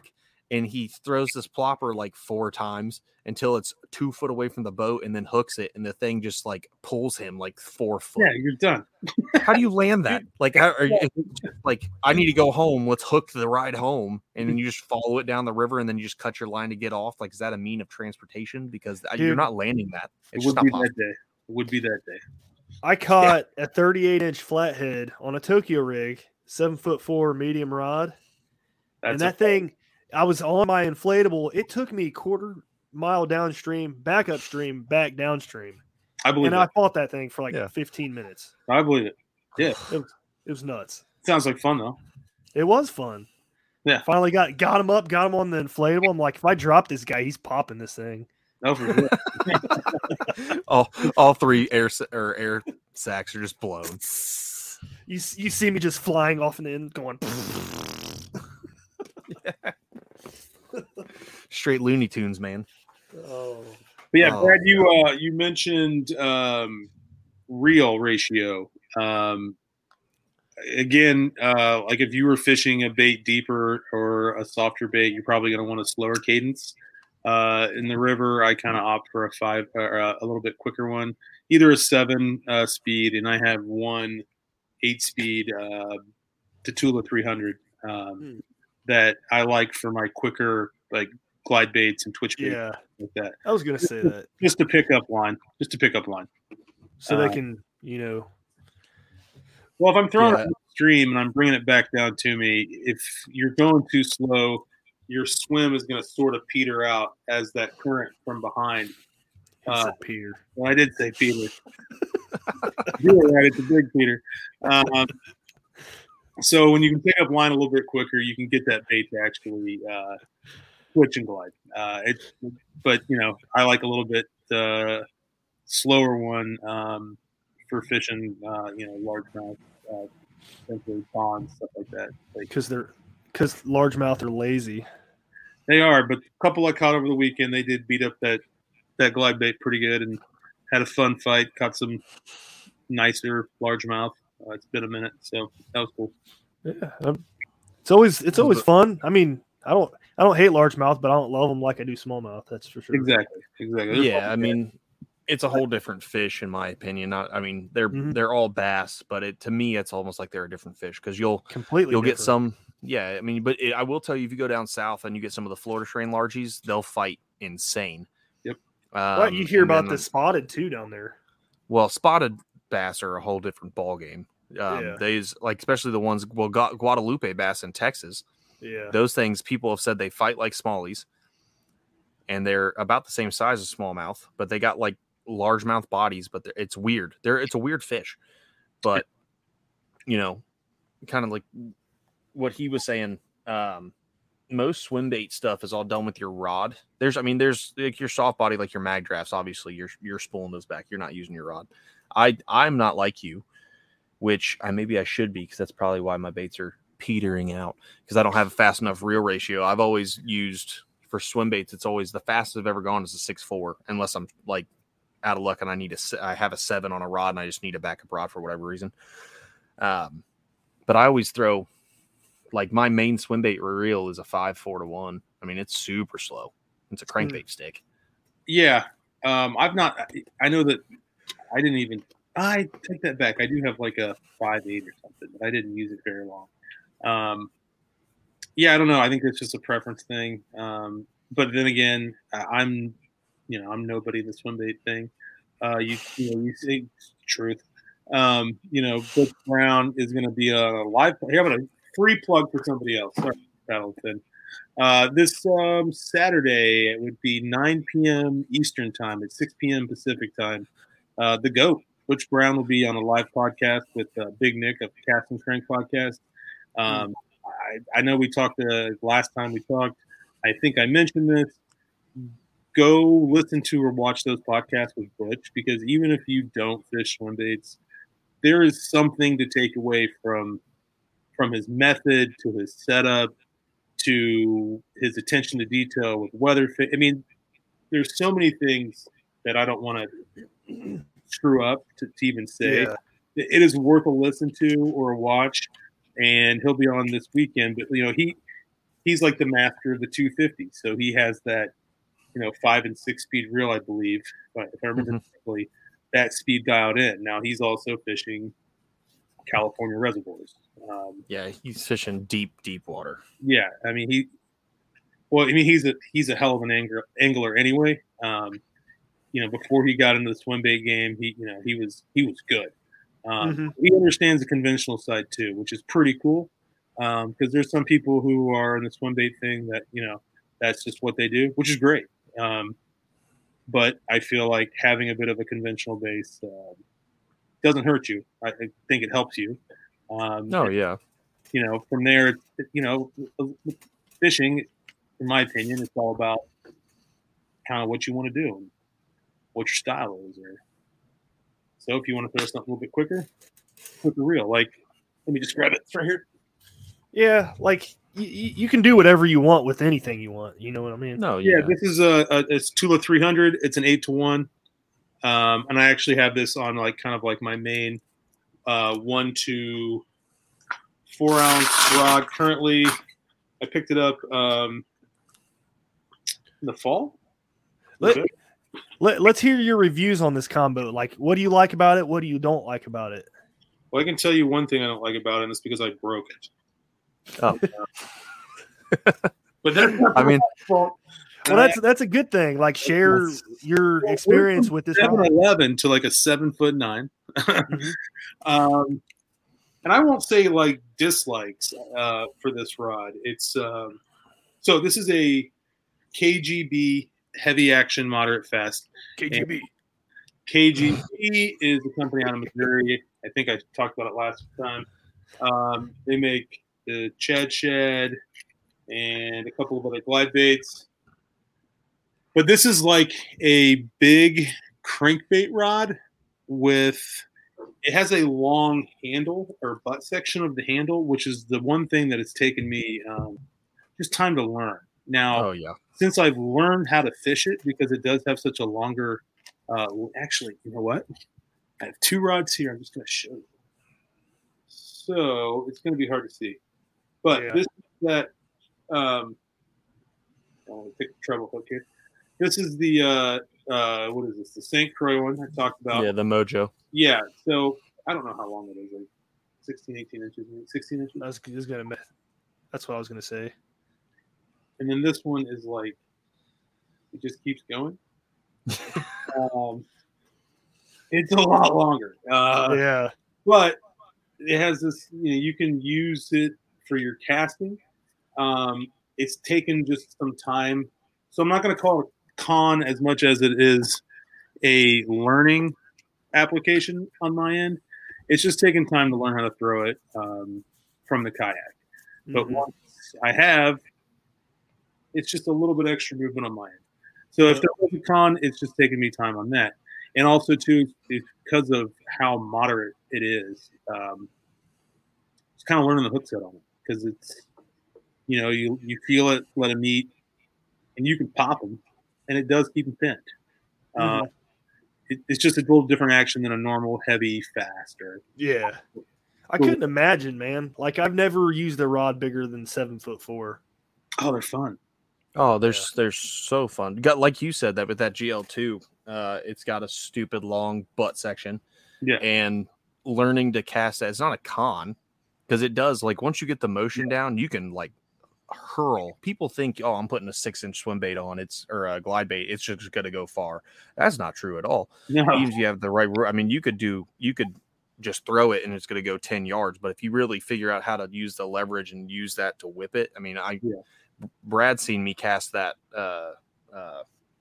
and he throws this plopper like four times until it's two foot away from the boat and then hooks it. And the thing just like pulls him like four foot. Yeah, you're done. How do you land that? Like, how are you like, I need to go home. Let's hook the ride home. And then you just follow it down the river and then you just cut your line to get off. Like, is that a mean of transportation? Because Dude, you're not landing that. It's it would be that day. It would be that day. I caught yeah. a thirty-eight inch flathead on a Tokyo rig, seven foot four medium rod. That's and that a- thing, I was on my inflatable. It took me quarter mile downstream, back upstream, back downstream. I believe and that. I fought that thing for like yeah. fifteen minutes. I believe it. Yeah. It was, it was nuts. Sounds like fun, though. It was fun. Yeah. Finally got got him up, got him on the inflatable. I'm like, if I drop this guy, he's popping this thing. No, for sure. all, all three air or air sacs are just blown. You, you see me just flying off in the end going. yeah. Straight Looney Tunes, man. Oh, but yeah, oh, Brad, you uh, you mentioned um, reel ratio. Um, again, uh, like if you were fishing a bait deeper or a softer bait, you're probably going to want a slower cadence. Uh, in the river, I kind of opt for a five or a, a little bit quicker one, either a seven uh, speed, and I have one eight speed uh, Tatula three hundred um, hmm. that I like for my quicker like glide baits and twitch baits. Yeah, like that. I was gonna say that just to pick up line, just to pick up line, so uh, they can, you know. Well, if I'm throwing yeah. it upstream and I'm bringing it back down to me, if you're going too slow, your swim is going to sort of peter out as that current from behind. Uh, Peter. Well, I did say Peter. You were right. It's a big Peter. Um, so when you can pick up line a little bit quicker, you can get that bait to actually uh, twitch and glide. Uh, it, but, you know, I like a little bit uh, slower one um, for fishing, uh, you know, largemouth, uh, essentially ponds, stuff like that. Because they're because largemouth are lazy. They are, but a couple I caught over the weekend, they did beat up that, that glide bait pretty good and had a fun fight. Caught some nicer largemouth. Uh, it's been a minute, so that was cool. Yeah, um, it's always it's always fun. I mean, I don't I don't hate largemouth, but I don't love them like I do smallmouth. That's for sure. Exactly, exactly. They're yeah, I mean, it's a whole different fish in my opinion. Not, I mean, they're mm-hmm. they're all bass, but it to me, it's almost like they're a different fish because you'll completely you'll different. get some. Yeah, I mean, but it, I will tell you, if you go down south and you get some of the Florida strain largies, they'll fight insane. Yep. Um, well, you hear about then, the spotted too down there. Well, spotted bass are a whole different ball game. Um, yeah. These, like, especially the ones, well, Gu- Guadalupe bass in Texas. Yeah. Those things, people have said they fight like smallies, and they're about the same size as smallmouth, but they got like largemouth bodies. But it's weird. They're it's a weird fish, but you know, kind of like what he was saying. Um, most swim bait stuff is all done with your rod. There's, I mean, there's like your soft body, like your mag drafts. Obviously, you're you're spooling those back. You're not using your rod. I I'm not like you, which I maybe I should be because that's probably why my baits are petering out because I don't have a fast enough reel ratio. I've always used for swim baits. It's always the fastest I've ever gone is a six four, unless I'm like out of luck and I need a I have a seven on a rod and I just need a backup rod for whatever reason. Um, but I always throw. Like my main swim bait reel is a five, four to one. I mean, it's super slow. It's a crankbait stick. Yeah. Um, I've not, I know that I didn't even, I take that back. I do have like a five, eight or something, but I didn't use it very long. Um, yeah, I don't know. I think it's just a preference thing. Um, but then again, I'm, you know, I'm nobody in the swim bait thing. Uh, you, you know, you say truth. Um, you know, Butch Brown is going to be a live, here, I'm going to, free plug for somebody else. Sorry, Paddleton. Uh, this um, Saturday, it would be nine p.m. Eastern time. It's six p.m. Pacific time. Uh, the GOAT, Butch Brown, will be on a live podcast with uh, Big Nick of Cast and Crank podcast. Um, I, I know we talked uh, last time we talked. I think I mentioned this. Go listen to or watch those podcasts with Butch because even if you don't fish swim baits, there is something to take away from from his method to his setup to his attention to detail with weather. Fi- I mean, there's so many things that I don't want to screw up to, to even say. Yeah. It is worth a listen to or a watch, and he'll be on this weekend. But, you know, he he's like the master of the two fifty. So he has that, you know, five and six speed reel, I believe, if I remember Mhm. correctly, that speed dialed in. Now he's also fishing California reservoirs. Um, Yeah, he's fishing deep, deep water. yeah, I mean he. Well, I mean he's a he's a hell of an angler, angler anyway. Um, you know, before he got into the swim bait game, he you know he was he was good. Um, Mhm. He understands the conventional side too, which is pretty cool. Because um, there's some people who are in the swim bait thing that you know that's just what they do, which is great. Um, but I feel like having a bit of a conventional base uh, doesn't hurt you. I, I think it helps you. Um, Oh yeah. You know, from there, you know, fishing, in my opinion, it's all about kind of what you want to do and what your style is. Or so if you want to throw something a little bit quicker, with the reel, like let me just grab it. It's right here. Yeah, like you, you can do whatever you want with anything you want. You know what I mean? No, Yeah, yeah. this is a, a it's Tula three hundred. It's an eight to one, um, and I actually have this on like kind of like my main uh, one to four ounce rod. Currently, I picked it up um, in the fall. Let, let, let's hear your reviews on this combo. Like, what do you like about it? What do you don't like about it? Well, I can tell you one thing I don't like about it, and it's because I broke it. Oh. But that's not I mean, fault. Well, that's that's a good thing. Like, share your experience with this seven rod. eleven to like a seven foot nine. Mhm. um, and I won't say like dislikes uh, for this rod. It's um, so this is a K G B heavy action moderate fast. K G B. K G B is a company out of Missouri. I think I talked about it last time. Um, they make the Chad Shed and a couple of other glide baits. But this is like a big crankbait rod with it has a long handle or butt section of the handle, which is the one thing that it's taken me um, just time to learn. Now, oh yeah. since I've learned how to fish it, because it does have such a longer uh, actually, you know what? I have two rods here. I'm just going to show you. So it's going to be hard to see. But Yeah. this is that um, I'll pick the treble hook here. This is the uh, uh, what is this? The Saint Croix one I talked about. Yeah, the Mojo. Yeah. So I don't know how long it is. Like sixteen, eighteen inches, sixteen inches. I was just gonna. That's what I was gonna say. And then this one is like it just keeps going. um, it's a lot longer. Uh, yeah. But it has this. You know, you can use it for your casting. Um, it's taken just some time, so I'm not going to call it con as much as it is a learning application on my end. It's just taken time to learn how to throw it um, from the kayak. But Mhm. once I have, it's just a little bit extra movement on my end. So if there was a con, it's just taking me time on that. And also, too, it's because of how moderate it is. Um, it's kind of learning the hook set on it because it's, you know, you, you feel it, let them eat, and you can pop them, and it does keep them pinned. Uh, Mhm. it, it's just a little different action than a normal heavy fast. Or Yeah. I couldn't imagine, man. Like, I've never used a rod bigger than seven foot four. oh, they're fun. Oh, they're they're so fun. Got like you said that with that G L two, uh, it's got a stupid long butt section. Yeah. And learning to cast that, it's not a con because it does like once you get the motion down, you can like hurl. People think, oh, I'm putting a six inch swim bait on, it's or a glide bait, it's just gonna go far. That's not true at all. No. Even if you have the right, I mean, you could do you could just throw it and it's going to go ten yards. But if you really figure out how to use the leverage and use that to whip it, I mean, I Yeah. Brad seen me cast that. Uh, uh,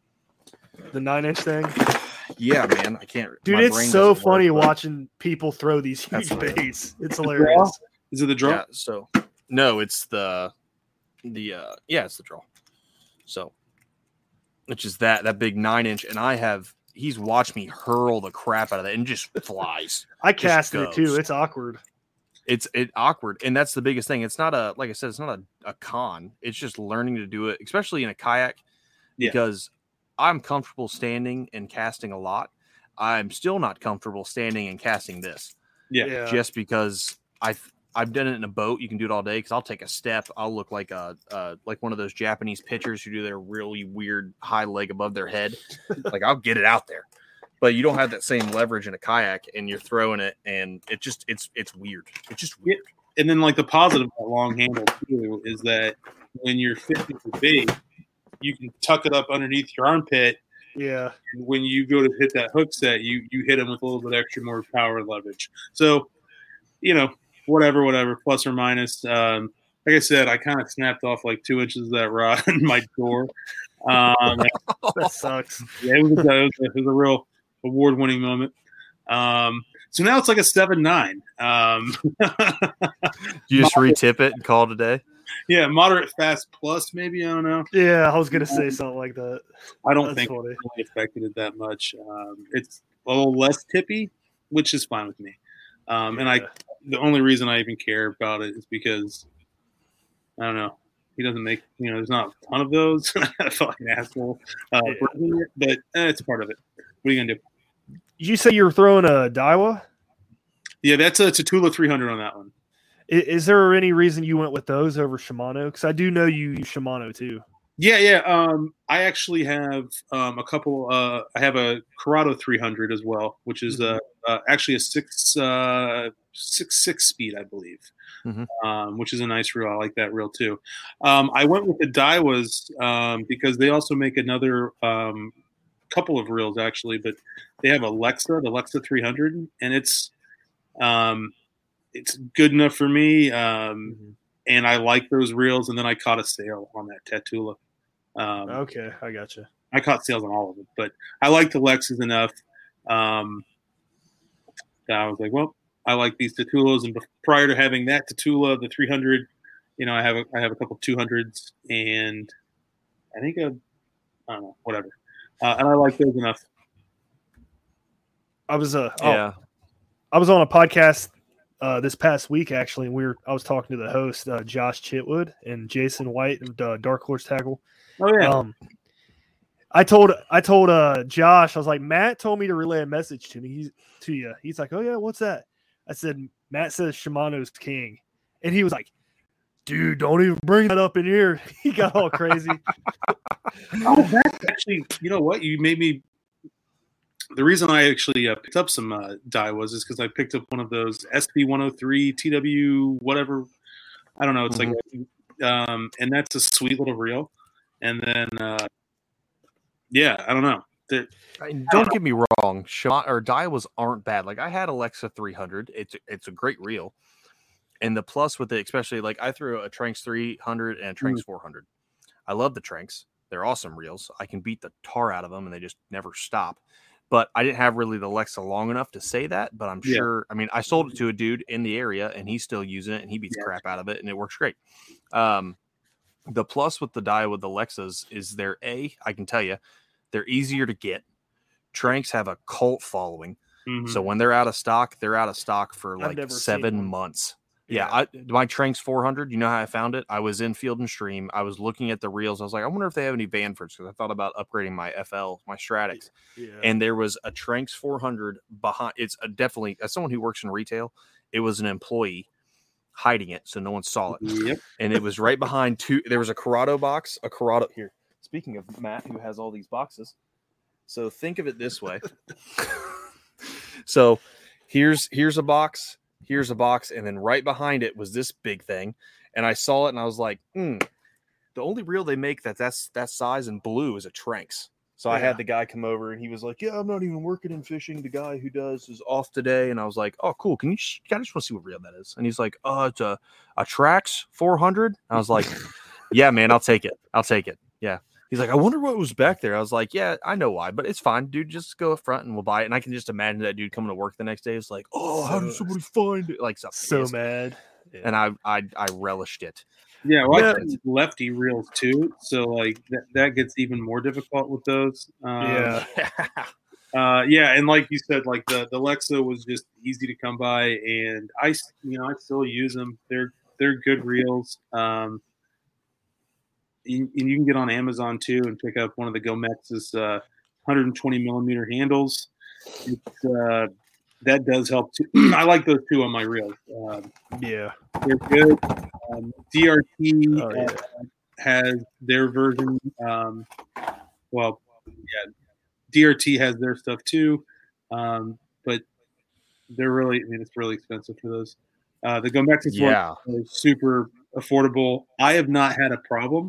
The nine inch thing. yeah, man, I can't. Dude, my it's brain so doesn't funny work, but- watching people throw these huge That's hilarious. baits. It's hilarious. Is it the draw? Yeah. So no, it's the the uh, yeah, it's the draw. So, which is that that big nine inch, and I have. He's watched me hurl the crap out of that and just flies. I casted it too. goes. It's awkward. It's it awkward, and that's the biggest thing. It's not a like I said, it's not a, a con. It's just learning to do it, especially in a kayak, Yeah. because I'm comfortable standing and casting a lot. I'm still not comfortable standing and casting this, Yeah. just because I I've done it in a boat. You can do it all day because I'll take a step. I'll look like a uh, like one of those Japanese pitchers who do their really weird high leg above their head. Like I'll get it out there, but you don't have that same leverage in a kayak, and you're throwing it, and it just it's it's weird. It's just weird. And then like the positive of that long handle too is that when you're fishing for bait, you can tuck it up underneath your armpit. Yeah. And when you go to hit that hook set, you you hit them with a little bit extra more power leverage. So, you know, whatever, whatever, plus or minus. Um, like I said, I kind of snapped off like two inches of that rod in my door. Um, That sucks. yeah, it was, a, it, was a, it was a real award-winning moment. Um, so now it's like a seven nine. Um, You just retip it and call it a day. yeah, moderate fast plus maybe. I don't know. Yeah, I was gonna say something like that. I don't That's think funny. it really affected it that much. Um, it's a little less tippy, which is fine with me. Um, and I, Yeah. the only reason I even care about it is because I don't know. He doesn't make, you know, there's not a ton of those. I feel like an asshole, uh, Yeah. bringing it, but eh, it's part of it. What are you gonna do? Did you say you were throwing a Daiwa? Yeah, that's a Tatula three hundred on that one. I- Is there any reason you went with those over Shimano? Because I do know you use Shimano too. Yeah, yeah. Um, I actually have um, a couple. Uh, I have a Corrado three hundred as well, which is uh, uh, actually a six uh, six six speed, I believe, Mhm. um, which is a nice reel. I like that reel too. Um, I went with the Daiwas um, because they also make another um, couple of reels actually, but they have a Lexa, the Lexa three hundred, and it's um, it's good enough for me. Um, and I like those reels. And then I caught a sail on that Tatula. Um, Okay, I got you. I caught sails on all of it, but I like the Lexus enough. Um, that I was like, well, I like these Tatulas, and prior to having that Tatula, the three hundred, you know, I have a, I have a couple two hundreds, and I think a, I don't know, whatever, uh, and I like those enough. I was uh, oh, Yeah. I was on a podcast uh, this past week actually, and we were I was talking to the host uh, Josh Chitwood and Jason White of uh, Dark Horse Tackle. Oh yeah, Um, I told I told uh, Josh, I was like, Matt told me to relay a message to me he's, to you. He's like, oh yeah, what's that? I said, Matt says Shimano's king, and he was like, dude, don't even bring that up in here. He got all crazy. oh, that's actually, you know what? You made me. The reason I actually uh, picked up some uh, Daiwas is because I picked up one of those S P one oh three T W whatever. I don't know. It's Mm-hmm. like, um, and that's a sweet little reel. And then, uh, yeah, I don't know. They're, I mean, don't get me wrong, Shimano or Daiwas aren't bad. Like I had Alexa three hundred. It's it's a great reel, and the plus with it, especially like I threw a Tranks three hundred and a Tranks four hundred. I love the Tranks. They're awesome reels. I can beat the tar out of them, and they just never stop. But I didn't have really the Alexa long enough to say that. But I'm Yeah. sure. I mean, I sold it to a dude in the area, and he's still using it, and he beats Yeah. crap out of it, and it works great. Um, the plus with the Daiwa with the Lexas is they're a. I can tell you, they're easier to get. Tranks have a cult following. mhm. So when they're out of stock, they're out of stock for like never seen seven one. months. Yeah, I, my Tranks four hundred, you know how I found it? I was in Field and Stream. I was looking at the reels. I was like, I wonder if they have any Vanfords because I thought about upgrading my F L, my Stratics. Yeah. And there was a Tranks four hundred behind. It's a definitely, as someone who works in retail, it was an employee hiding it so no one saw it. Yep. And it was right behind two. There was a Corrado box, a Corrado here. Speaking of Matt, who has all these boxes. So think of it this way. So here's here's a box, here's a box, and then right behind it was this big thing. And I saw it and I was like, hmm, the only reel they make that that's that size and blue is a Tranks. So I Yeah. had the guy come over and he was like, yeah, I'm not even working in fishing. The guy who does is off today. And I was like, oh, cool. Can you, sh- I just want to see what reel that is. And he's like, oh, it's a, a Trax four hundred. I was like, yeah, man, I'll take it. I'll take it. Yeah. He's like, I wonder what was back there. I was like, yeah, I know why, but it's fine, dude. Just go up front and we'll buy it. And I can just imagine that dude coming to work the next day. It's like, oh, how did So- somebody find it? Like something. so Yes. mad. And I, I, I relished it. Yeah, well, Yeah. I use lefty reels too, so like that, that gets even more difficult with those. Um, Yeah. uh, yeah, and like you said, like the the Lexa was just easy to come by, and I, s- you know, I still use them. They're they're good reels. Um, and, and you can get on Amazon too and pick up one of the Gomex's uh, one hundred twenty millimeter handles. It's uh, that does help too. I like those two on my reels. Um, Yeah. they're good. Um, D R T Oh, yeah. uh, has their version. Um, well, yeah, D R T has their stuff too, um, but they're really. I mean, it's really expensive for those. Uh, the Gomexis Yeah. one is super affordable. I have not had a problem.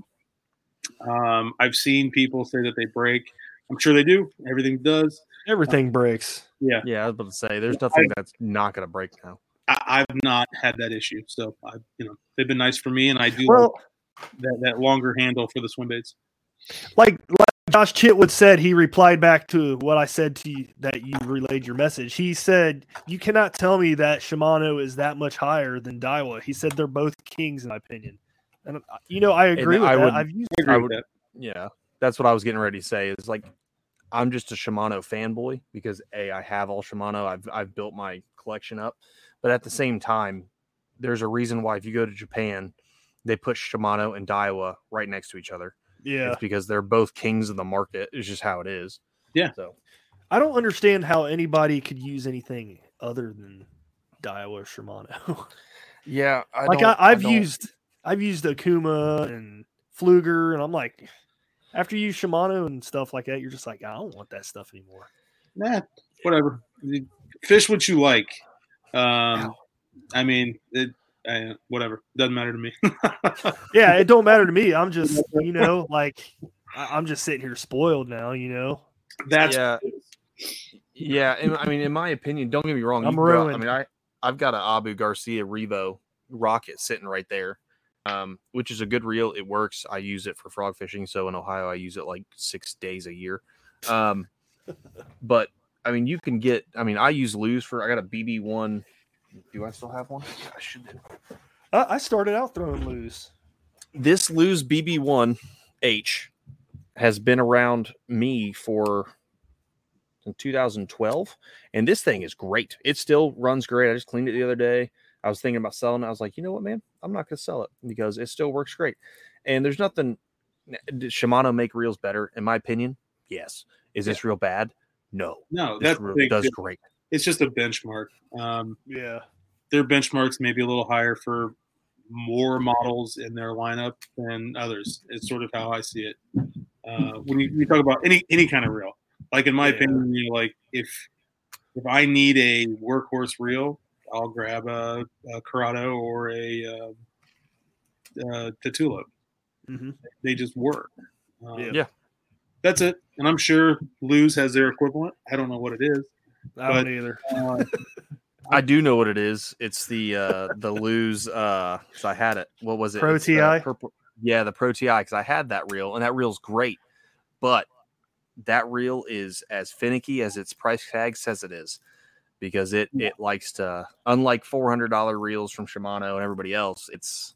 Um, I've seen people say that they break. I'm sure they do. Everything does. Everything breaks. Yeah, Yeah, I was about to say there's nothing that's not going to break now. I, I've not had that issue. So I, you know, they've been nice for me, and I do Well, like that that longer handle for the swim baits. like like Josh Chitwood said, he replied back to what I said to you that you relayed your message. He said, "You cannot tell me that Shimano is that much higher than Daiwa." He said they're both kings, in my opinion. And you know, I agree And with I that. would- I've used I agree I with would- that. Yeah, that's what I was getting ready to say. Is like, I'm just a Shimano fanboy because a I have all Shimano. I've I've built my collection up, but at the same time, there's a reason why if you go to Japan, they put Shimano and Daiwa right next to each other. yeah. It's because they're both kings of the market. It's just how it is. Yeah. So I don't understand how anybody could use anything other than Daiwa or Shimano. yeah, I like don't, I, I've don't- used I've used Akuma and Fluger, and I'm like, after you use Shimano and stuff like that, you're just like, I don't want that stuff anymore. Nah, whatever. Fish what you like. Um, I mean, it, I, whatever. Doesn't matter to me. Yeah, it don't matter to me. I'm just, you know, like I, I'm just sitting here spoiled now, you know. That's Yeah. Yeah, and, I mean, in my opinion, don't get me wrong. you I'm can go out- I ruined. mean, I I've got an Abu Garcia Revo rocket sitting right there, um, which is a good reel. It works. I use it for frog fishing. So in Ohio, I use it like six days a year. Um, but I mean, you can get. I mean, I use Lose for. I got a B B one. Do I still have one? Yeah, I should do. I, I started out throwing loose. This Lose B B one H has been around me for in two thousand twelve, and this thing is great. It still runs great. I just cleaned it the other day. I was thinking about selling it. I was like, you know what, man, I'm not going to sell it because it still works great. And there's nothing. Did Shimano make reels better? In my opinion, yes. Is this real bad? No. no. This That's reel big. does great. It's just a benchmark. Um, Yeah. their benchmarks may be a little higher for more models in their lineup than others. It's sort of how I see it. Uh, when you, you talk about any any kind of reel, like in my Yeah. opinion, you know, like if if I need a workhorse reel, I'll grab a, a Corrado or a uh, uh, Tatulo. Mm-hmm. They just work. Um, Yeah. Yeah. That's it. And I'm sure Lose has their equivalent. I don't know what it is. I don't either. Uh, I do know what it is. It's the uh the Lose. Uh, so I had it. What was it? Pro It's the T I? purple- Yeah, the Pro T I. Because I had that reel, and that reel's great. But that reel is as finicky as its price tag says it is, because it it likes to. Unlike four hundred dollar reels from Shimano and everybody else, it's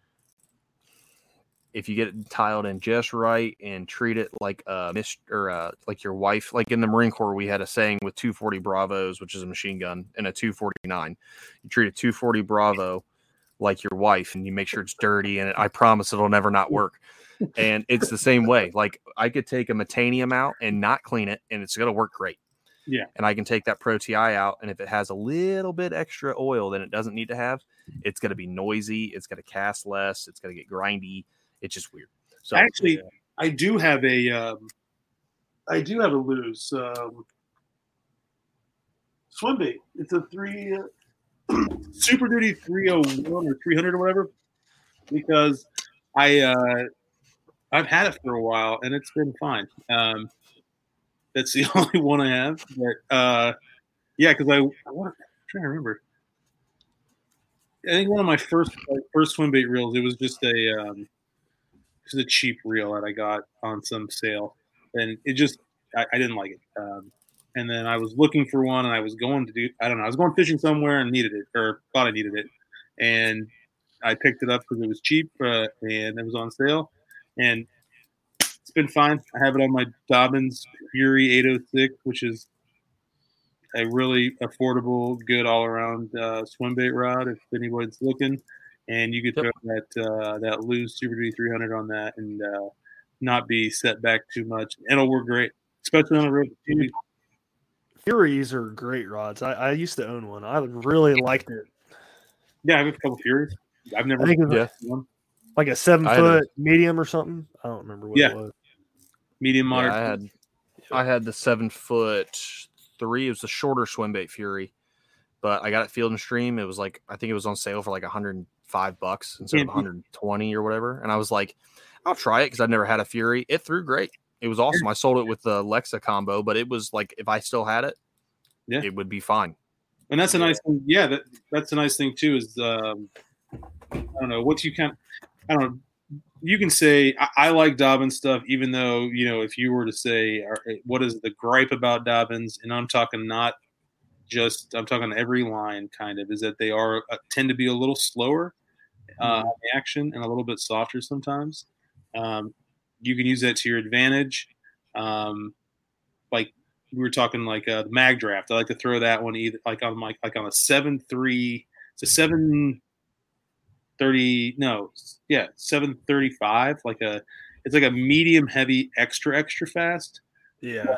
if you get it tiled in just right and treat it like a mis- or uh, like your wife, like in the Marine Corps, we had a saying with two forty Bravos, which is a machine gun, and a two forty-nine. You treat a two forty Bravo like your wife, and you make sure it's dirty, and it, I promise it'll never not work. And it's the same way. Like I could take a Metanium out and not clean it, and it's going to work great. Yeah. And I can take that Pro T I out, and if it has a little bit extra oil than it doesn't need to have, it's going to be noisy. It's going to cast less. It's going to get grindy. It's just weird. So Actually, I do have a, um, I do have a Lose um, swim bait. It's a three uh, Super Duty three oh one or three hundred or whatever, because I uh, I've had it for a while and it's been fine. Um, that's the only one I have. But uh, yeah, because I, I want, I'm trying to remember. I think one of my first like, first swim bait reels. It was just a. Um, It's a cheap reel that I got on some sale, and it just I, I didn't like it. Um, and then I was looking for one, and I was going to do I don't know I was going fishing somewhere and needed it or thought I needed it, and I picked it up because it was cheap uh, and it was on sale, and it's been fine. I have it on my Dobbins Fury eight oh six, which is a really affordable, good all around uh, swim bait rod if anybody's looking. And you could throw that uh, that Lose Super Duty three hundred on that and uh, not be set back too much. It'll work great, especially on a road. Furies are great rods. I, I used to own one. I really liked it. Yeah, I have a couple Furies. I've never I think it's Yeah. one. like a seven I had foot medium or something. I don't remember what Yeah. it was. Medium Yeah, moderate. I had I had the seven foot three. It was the shorter swim bait Fury, but I got it Field and Stream. It was like I think it was on sale for like one hundred five bucks instead of one hundred twenty or whatever. And I was like, I'll try it because I've never had a Fury. It threw great. It was awesome. I sold it with the Lexa combo, but it was like if I still had it, Yeah. it would be fine. And that's a nice thing. Yeah, that, that's a nice thing too. Is um, I don't know what you can. I don't know. You can say I, I like Dobbins stuff, even though you know if you were to say are, what is the gripe about Dobbins, and I'm talking not just I'm talking every line kind of is that they are uh, tend to be a little slower uh, in action and a little bit softer sometimes. Um, you can use that to your advantage. Um, like we were talking like uh, the mag draft. I like to throw that one either like on my like on a seven three. It's a seven thirty. No, yeah, seven thirty five. Like a, it's like a medium heavy, extra extra fast. Yeah.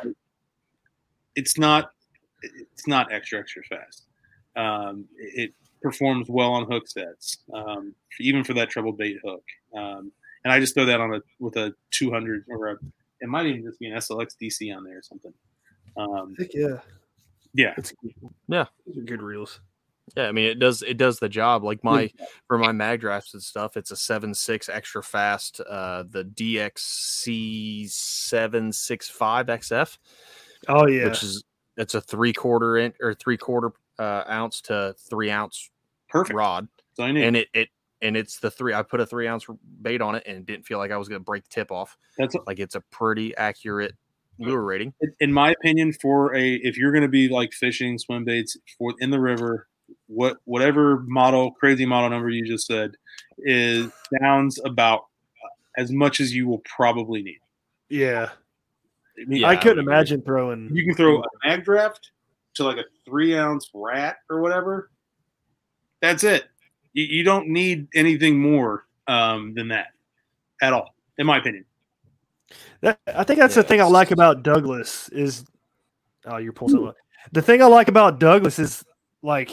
It's not. It's not extra extra fast. Um, it performs well on hook sets, um, even for that treble bait hook. Um, and I just throw that on a with a two hundred or a. It might even just be an S L X D C on there or something. Um, Heck yeah. yeah, That's Yeah. Those are good reels. Yeah, I mean it does it does the job. Like my for my mag drafts and stuff, it's a seven six extra fast, uh, the D X C seven six five X F, Oh yeah. which is it's a three quarter in, or three quarter uh, ounce to three ounce perfect. rod, So I need. and it it and it's the three. I put a three ounce bait on it, and it didn't feel like I was going to break the tip off. That's Like it's a pretty accurate lure rating. in my opinion, for a if you're going to be like fishing swim baits for in the river, what whatever model, crazy model number you just said, is sounds about as much as you will probably need. Yeah. I, mean, Yeah, I couldn't I would imagine throwing. you can throw a mag draft to like a three ounce rat or whatever. That's it. You, you don't need anything more um, than that at all, in my opinion. That, I think that's the Yeah, thing I it's- like about Douglas is. Oh, you're pulling something up. The thing I like about Douglas is like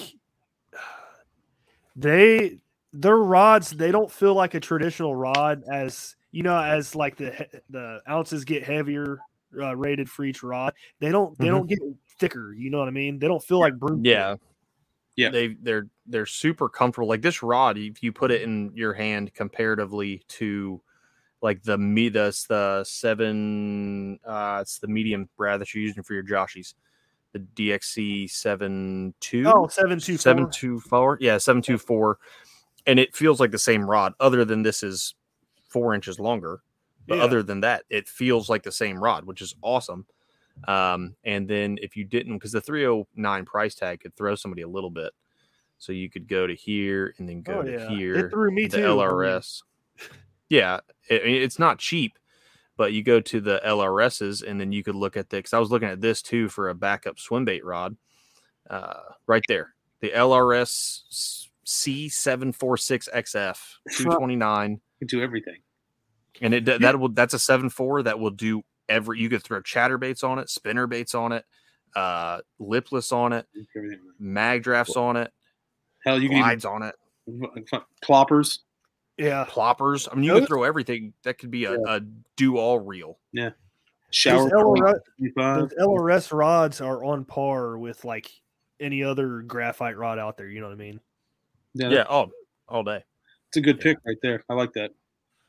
they their rods. They don't feel like a traditional rod as you know as like the he- the ounces get heavier uh, rated for each rod. They don't they Mhm. don't get thicker. You know what I mean? They don't feel like broom. Yeah. Yeah. They they're they're super comfortable. Like this rod, if you put it in your hand comparatively to like the me that's the seven uh it's the medium Brad that you're using for your Joshies. The D X C seven two Oh, seven two seven four. two four. Yeah, seven two four. And it feels like the same rod, other than this is four inches longer. But Yeah. other than that, it feels like the same rod, which is awesome. Um, and then if you didn't, because the three oh nine price tag could throw somebody a little bit. So you could go to here and then go Oh, to yeah. here. It threw me the too. L R S. Yeah, it, it's not cheap, but you go to the L R Ss and then you could look at the, because I was looking at this too for a backup swim bait rod. Uh, right there. The L R S C seven forty-six X F two twenty-nine. You can do everything. And it that will that's a seven four that will do every. You could throw chatterbaits on it, spinner baits on it, uh, lipless on it, You can do everything. mag drafts on it, Hell, you can glides on it, even ploppers. Yeah. ploppers. I mean, you Those- could throw everything. That could be a, a do all reel. Shower. Those L R S, Uh, those L R S rods are on par with like any other graphite rod out there. You know what I mean? yeah, Yeah, all all day. it's a good pick right there. I like that.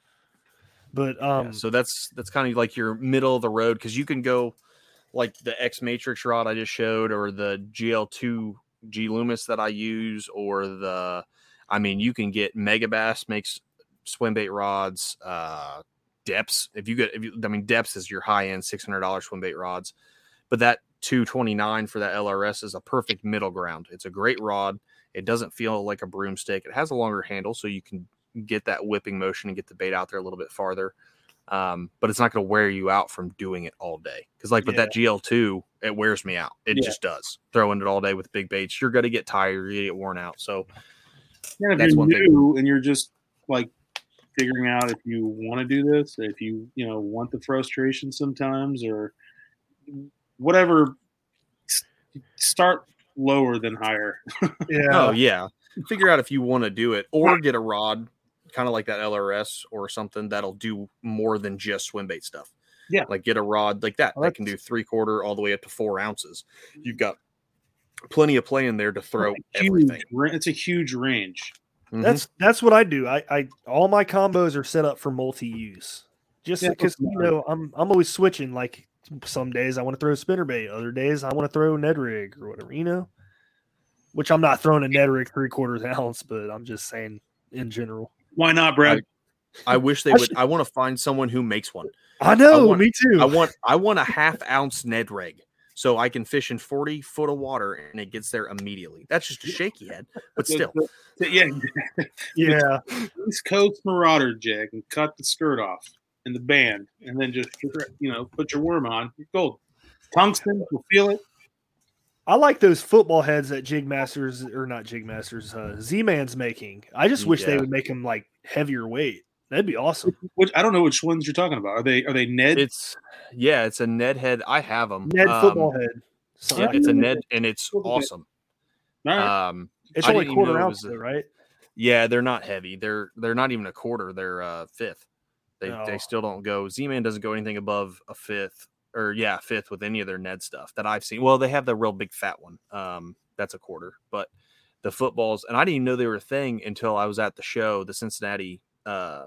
But um, Yeah, so that's that's kind of like your middle of the road because you can go like the X Matrix rod I just showed, or the G L two G Loomis that I use, or the, I mean, you can get Megabass makes swim bait rods, uh, Depths. If you get, if you, I mean, Depths is your high end six hundred dollars swim bait rods, but that two twenty-nine for that L R S is a perfect middle ground. It's a great rod. It doesn't feel like a broomstick. It has a longer handle, so you can get that whipping motion and get the bait out there a little bit farther. Um, but it's not going to wear you out from doing it all day. Because like with Yeah. that G L two, it wears me out. It Yeah. just does. Throwing it all day with big baits, you're going to get tired. You're going to get worn out. So And if That's you're one thing. new and you're just like figuring out if you want to do this, if you you know want the frustration sometimes or whatever start lower than higher. Yeah. Oh yeah. Figure out if you want to do it, or get a rod, kind of like that L R S or something that'll do more than just swim bait stuff. Yeah. Like get a rod like that Oh, that can do three quarter all the way up to four ounces. You've got plenty of play in there to throw everything. Huge, ra- it's a huge range. Mhm. That's that's what I do. I, I all my combos are set up for multi-use. Just Yeah, because that's you know I'm I'm always switching. Like some days I want to throw spinnerbait, other days I want to throw Ned rig or whatever, you know. Which I'm not throwing a Ned rig three quarters ounce, but I'm just saying in general. Why not, Brad? I wish they I would. should- I want to find someone who makes one. I know, I want- me too. I want I want a half ounce Ned rig so I can fish in forty foot of water and it gets there immediately. That's just a shaky head, but still. The- the- yeah, yeah, East Coast Marauder jig and cut the skirt off and the band, and then just you know put your worm on. You're gold. Tungsten, you'll feel it. I like those football heads that Jig Masters or not Jig Masters, uh, Z-Man's making. I just wish they Yeah. would make them like heavier weight. That'd be awesome. Which I don't know which ones you're talking about. Are they are they Ned? It's yeah, it's a Ned head. I have them. Ned football head. So Yeah, I- it's a Ned and it's Little bit. awesome. All right. Um, it's I only didn't even quarter know it ounce, was a- though, right? yeah, they're not heavy. They're they're not even a quarter. They're uh fifth. They No. they still don't go. Z-Man doesn't go anything above a fifth or yeah, fifth with any of their Ned stuff that I've seen. Well, they have the real big fat one. Um, that's a quarter, but the footballs, and I didn't even know they were a thing until I was at the show, the Cincinnati uh,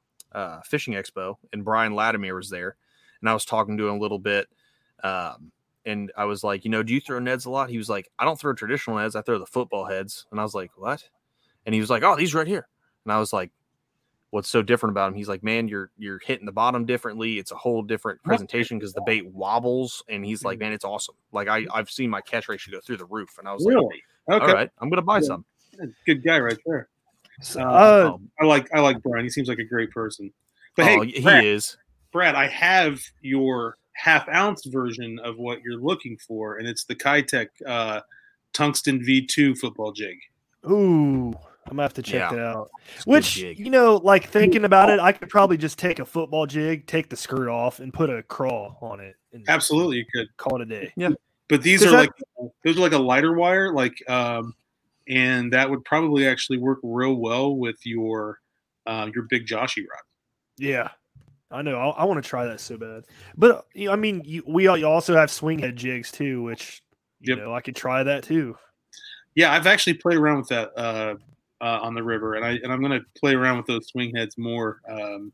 uh, Fishing Expo, and Brian Latimer was there, and I was talking to him a little bit, um, and I was like, you know, do you throw Neds a lot? He was like, I don't throw traditional Neds, I throw the football heads, and I was like, what? And he was like, oh, these right here, and I was like, what's so different about him? He's like, man, you're you're hitting the bottom differently. It's a whole different presentation because the bait wobbles. And he's like, man, it's awesome. Like I I've seen my catch ratio go through the roof, and I was Really? like, Okay. all right, I'm gonna buy Yeah. some. Good guy right there. So, Uh, uh, Oh, I like I like Brian. He seems like a great person. But oh, hey, he Brad, is. Brad, I have your half ounce version of what you're looking for, and it's the Kitech uh, Tungsten V two football jig. ooh, I'm gonna have to check Yeah. that out. It's a good Which jig. you know, like thinking about it, I could probably just take a football jig, take the skirt off, and put a crawl on it, and Absolutely, you could. call it a day. But these Does are that- like those are like a lighter wire, like, um, and that would probably actually work real well with your uh, your big Joshy rod. Yeah, I know. I, I want to try that so bad. But you know, I mean, you, we all, you also have swing head jigs too, which you Yep. know I could try that too. Yeah, I've actually played around with that uh, uh, on the river, and I and I'm gonna play around with those swing heads more um,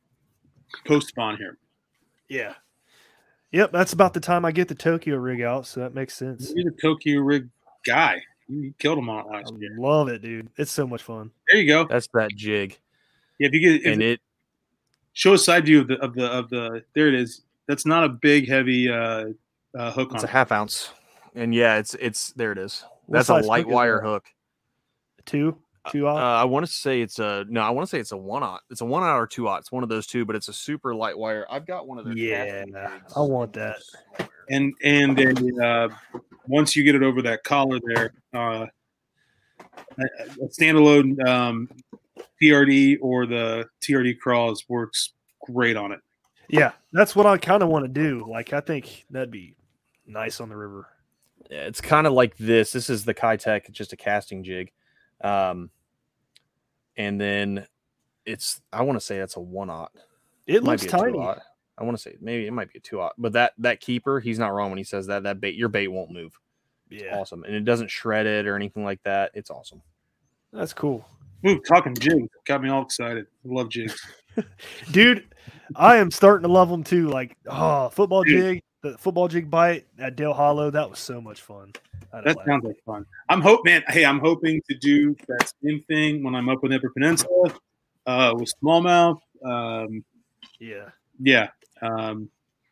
post spawn here. Yeah. Yep, that's about the time I get the Tokyo rig out, so that makes sense. You're the Tokyo rig guy. You killed him on it I last year. love it, dude. It's so much fun. There you go. That's that jig, Yeah, if you get if, and it show a side view of the of the of the. There it is. That's not a big heavy uh, uh, hook it's on a it. half ounce, and yeah, it's it's there. It is. What That's a size light hook is wire that? hook. Two, two Uh, out. I want to say it's a no. I want to say it's a one aught. It's a one aught or two aught. It's one of those two, but it's a super light wire. I've got one of their. Yeah, casting jigs. I want that. And and a, uh, once you get it over that collar there, uh, a, a standalone um, T R D or the T R D crawls works great on it. Yeah, that's what I kind of want to do. Like, I think that'd be nice on the river. Yeah, it's kind of like this. This is the Kitech, just a casting jig. Um, and then it's, I want to say that's a one aught. It Might looks be a tiny. two aught. I want to say maybe it might be a two aught, but that, that keeper, he's not wrong when he says that, that bait, your bait won't move. It's Yeah, awesome. And it doesn't shred it or anything like that. It's awesome. that's cool, Ooh, talking jigs got me all excited. I love jigs. dude. I am starting to love them too. Like, oh, football Dude. jig, the football jig bite at Dale Hollow. That was so much fun. I had a That blast. sounds like fun. I'm hope, man. Hey, I'm hoping to do that same thing when I'm up in Upper Peninsula uh, with smallmouth. Um, Yeah, yeah. Um,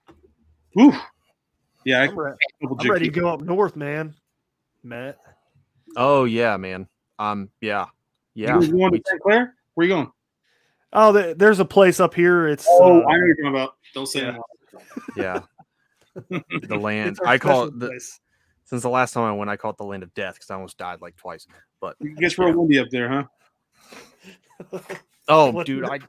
whew. Yeah, I I'm, re- couple I'm jig ready to keepers. go up north, man. Matt, Oh yeah, man. Um, yeah. Yeah. You going We- to Saint Clair? Where you going? oh, the, there's a place up here. It's Oh, uh, I know you're talking about. Don't say yeah. it. yeah. The land. it's our I call special it the, place. since the last time I went, I call it the land of death because I almost died like twice. But It gets real windy up there, huh? oh, What- dude, I.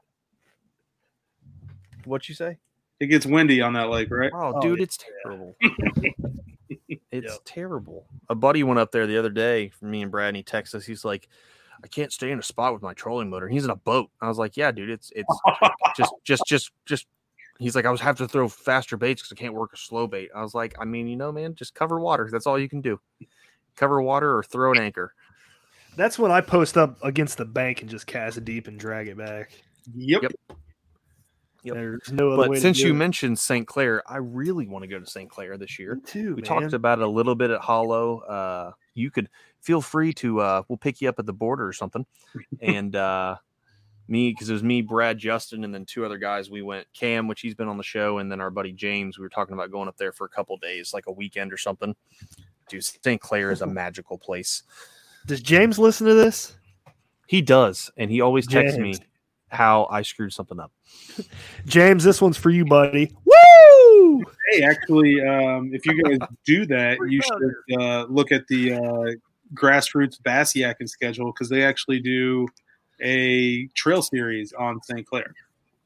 What'd you say? It gets windy on that lake, right? Oh, Oh, dude, yeah. it's terrible. It's Yep. terrible. A buddy went up there the other day for me and Brad, and he texted us. He's like, I can't stay in a spot with my trolling motor. He's in a boat. I was like, yeah, dude, it's it's just just just just. He's like, I was have to throw faster baits because I can't work a slow bait. I was like, I mean, you know, man, just cover water. That's all you can do. Cover water or throw an anchor. That's when I post up against the bank and just cast it deep and drag it back. Yep. Yep. Yep. There's no other way But to since do you it. mentioned Saint Clair, I really want to go to Saint Clair this year. Me too, We man. talked about it a little bit at Hollow. Uh, you could feel free to, uh, we'll pick you up at the border or something. And uh, me, because it was me, Brad, Justin, and then two other guys. We went Cam, which he's been on the show, and then our buddy James. We were talking about going up there for a couple days, like a weekend or something. Dude, Saint Clair is a magical place. Does James listen to this? He does, and he always texts me James. how I screwed something up. James, this one's for you, buddy. Woo! Hey, actually, um, if you guys do that, you should uh, look at the uh, Grassroots Bass Yakking schedule because they actually do a trail series on Saint Clair.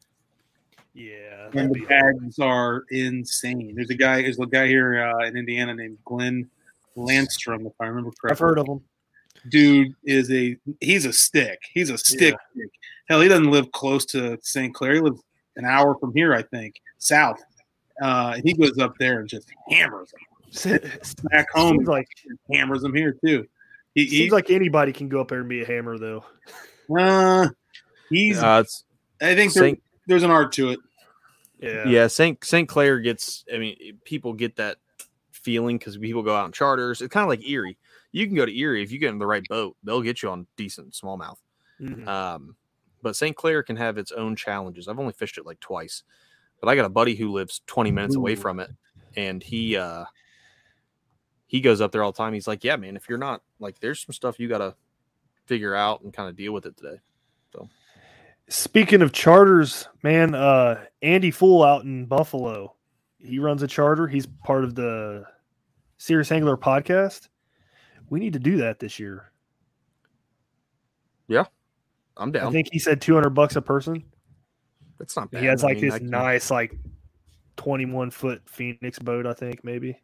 Yeah. And that'd the be- bags are insane. There's a guy, there's a guy here uh, in Indiana named Glenn Landstrom, if I remember correctly. I've heard of him. Dude is a he's a stick. He's a stick. stick. Hell, he doesn't live close to Saint Clair. He lives an hour from here, I think, south. Uh, and he goes up there and just hammers them. Back home, Seems like hammers them here too. He, he seems like anybody can go up there and be a hammer, though. uh, he's. Uh, it's I think there, Saint, there's an art to it. Yeah. yeah, Saint Saint Clair gets. I mean, people get that feeling because people go out on charters. It's kind of like Erie. You can go to Erie if you get in the right boat; they'll get you on decent smallmouth. Mhm. Um, but Saint Clair can have its own challenges. I've only fished it like twice, but I got a buddy who lives twenty minutes away Ooh. from it, and he uh, he goes up there all the time. He's like, "Yeah, man, if you're not like, there's some stuff you got to figure out and kind of deal with it today." Speaking of charters, man, uh, Andy Fool out in Buffalo, he runs a charter. He's part of the Serious Angler podcast. We need to do that this year. I'm down. I think he said two hundred bucks a person. That's not bad. He has I like mean, this I can- nice, like twenty-one foot Phoenix boat, I think, maybe.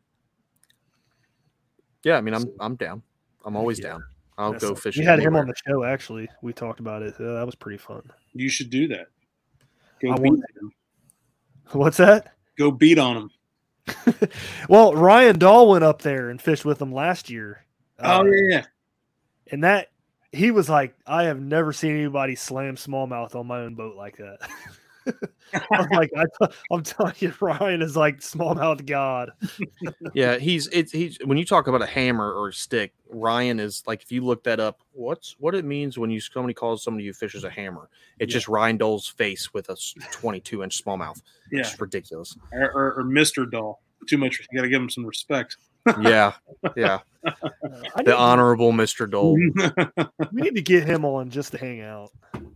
Yeah, I mean, I'm I'm down. I'm always Yeah. down. I'll That's- go fishing. We had him anywhere. on the show, actually. We talked about it. Uh, that was pretty fun. You should do that. Go I beat want- him. What's that? Go beat on him. Well, Ryan Dahl went up there and fished with him last year. Oh Uh, yeah, yeah. And that he was like, I have never seen anybody slam smallmouth on my own boat like that. I'm like, I, I'm telling you, Ryan is like smallmouth god. Yeah, he's it's he's when you talk about a hammer or a stick, Ryan is like if you look that up, what's what it means when you somebody calls somebody you fish as a hammer. It's Yeah. just Ryan Dole's face with a twenty-two inch smallmouth. Yeah. It's ridiculous. Or, or, or Mister Doll. Too much. You got to give him some respect. Yeah, yeah. I need The to- honorable Mister Dole. we need to get him on just to hang out.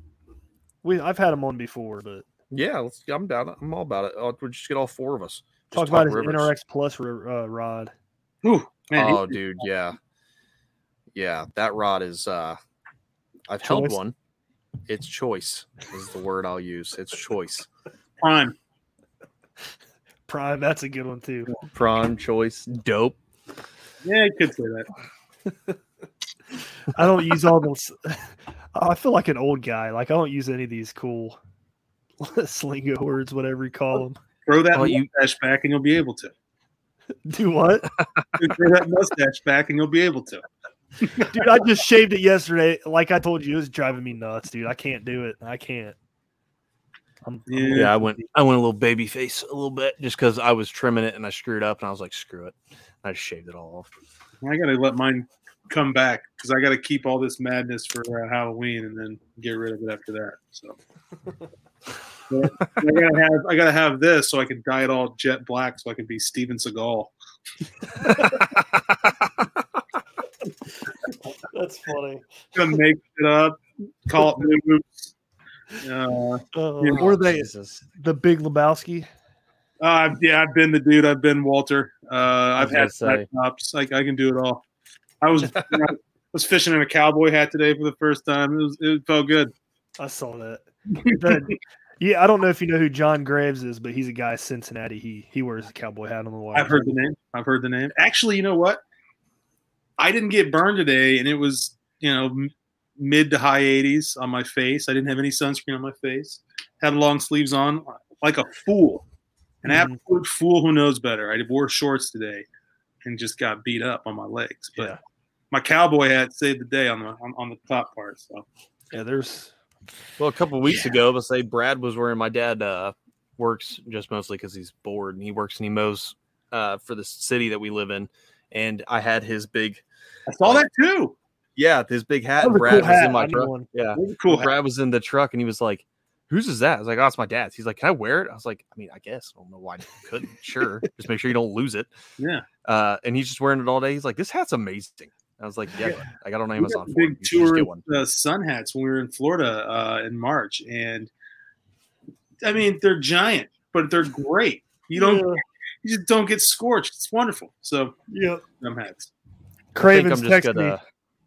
We I've had him on before, but Yeah, let's, I'm down. I'm all about it. Oh, we'll just get all four of us. Just talk about his rivers. N R X Plus uh, rod. Ooh, man, Oh, dude, yeah, yeah. That rod is. uh I've held Choice. one. It's choice is the word I'll use. It's choice. prime. Prime, that's a good one too. Prime choice. Dope. Yeah, you could say that. I don't use all those. I feel like an old guy. Like I don't use any of these cool slingo words, whatever you call them. Throw that Oh, you- mustache back, and you'll be able to. Do what? Throw that mustache back, and you'll be able to. Dude, I just shaved it yesterday. Like I told you, it was driving me nuts, dude. I can't do it. I can't. I'm, I'm Yeah. Yeah, I went. I went a little baby face a little bit just because I was trimming it and I screwed up and I was like, screw it. I just shaved it all off. I got to let mine come back because I got to keep all this madness for uh, Halloween and then get rid of it after that. So But I gotta have I gotta have this so I can dye it all jet black so I can be Steven Seagal. That's funny. Gonna make it up, call it moves. Uh, Uh, Yeah. Were they Jesus. the Big Lebowski? uh, yeah, I've been the dude. I've been Walter. Uh, I've had was gonna say. tops. I, I can do it all. I was I was fishing in a cowboy hat today for the first time. It was it felt good. I saw that. The- Yeah, I don't know if you know who John Graves is, but he's a guy in Cincinnati. He he wears a cowboy hat on the wire. I've heard the name. I've heard the name. Actually, you know what? I didn't get burned today, and it was, you know, m- mid to high eighties on my face. I didn't have any sunscreen on my face. Had long sleeves on, like a fool, an Mhm. absolute fool who knows better. I wore shorts today and just got beat up on my legs. But Yeah. my cowboy hat saved the day on the on, on the top part. So Yeah, there's Well, a couple of weeks ago, let's say Brad was wearing. My dad uh, works just mostly because he's bored, and he works and he mows uh, for the city that we live in. And I had his big, I saw that too. yeah, his big hat. That And was a Brad cool was hat. in my I need truck. one. Yeah, That was a cool. Brad was in the truck, and he was like, "Whose is that?" I was like, "Oh, it's my dad's." He's like, "Can I wear it?" I was like, "I mean, I guess. I don't know why you couldn't. Sure, just make sure you don't lose it." Yeah. Uh, and he's just wearing it all day. He's like, "This hat's amazing." I was like, "Yeah, I got it on We got Amazon the for you. big You should just tour get one." uh, sun hats when we were in Florida uh, in March, and I mean they're giant, but they're great. You don't, Yeah. you just don't get scorched. It's wonderful. So Yeah. them hats. I think Cravens I'm just texted gonna. me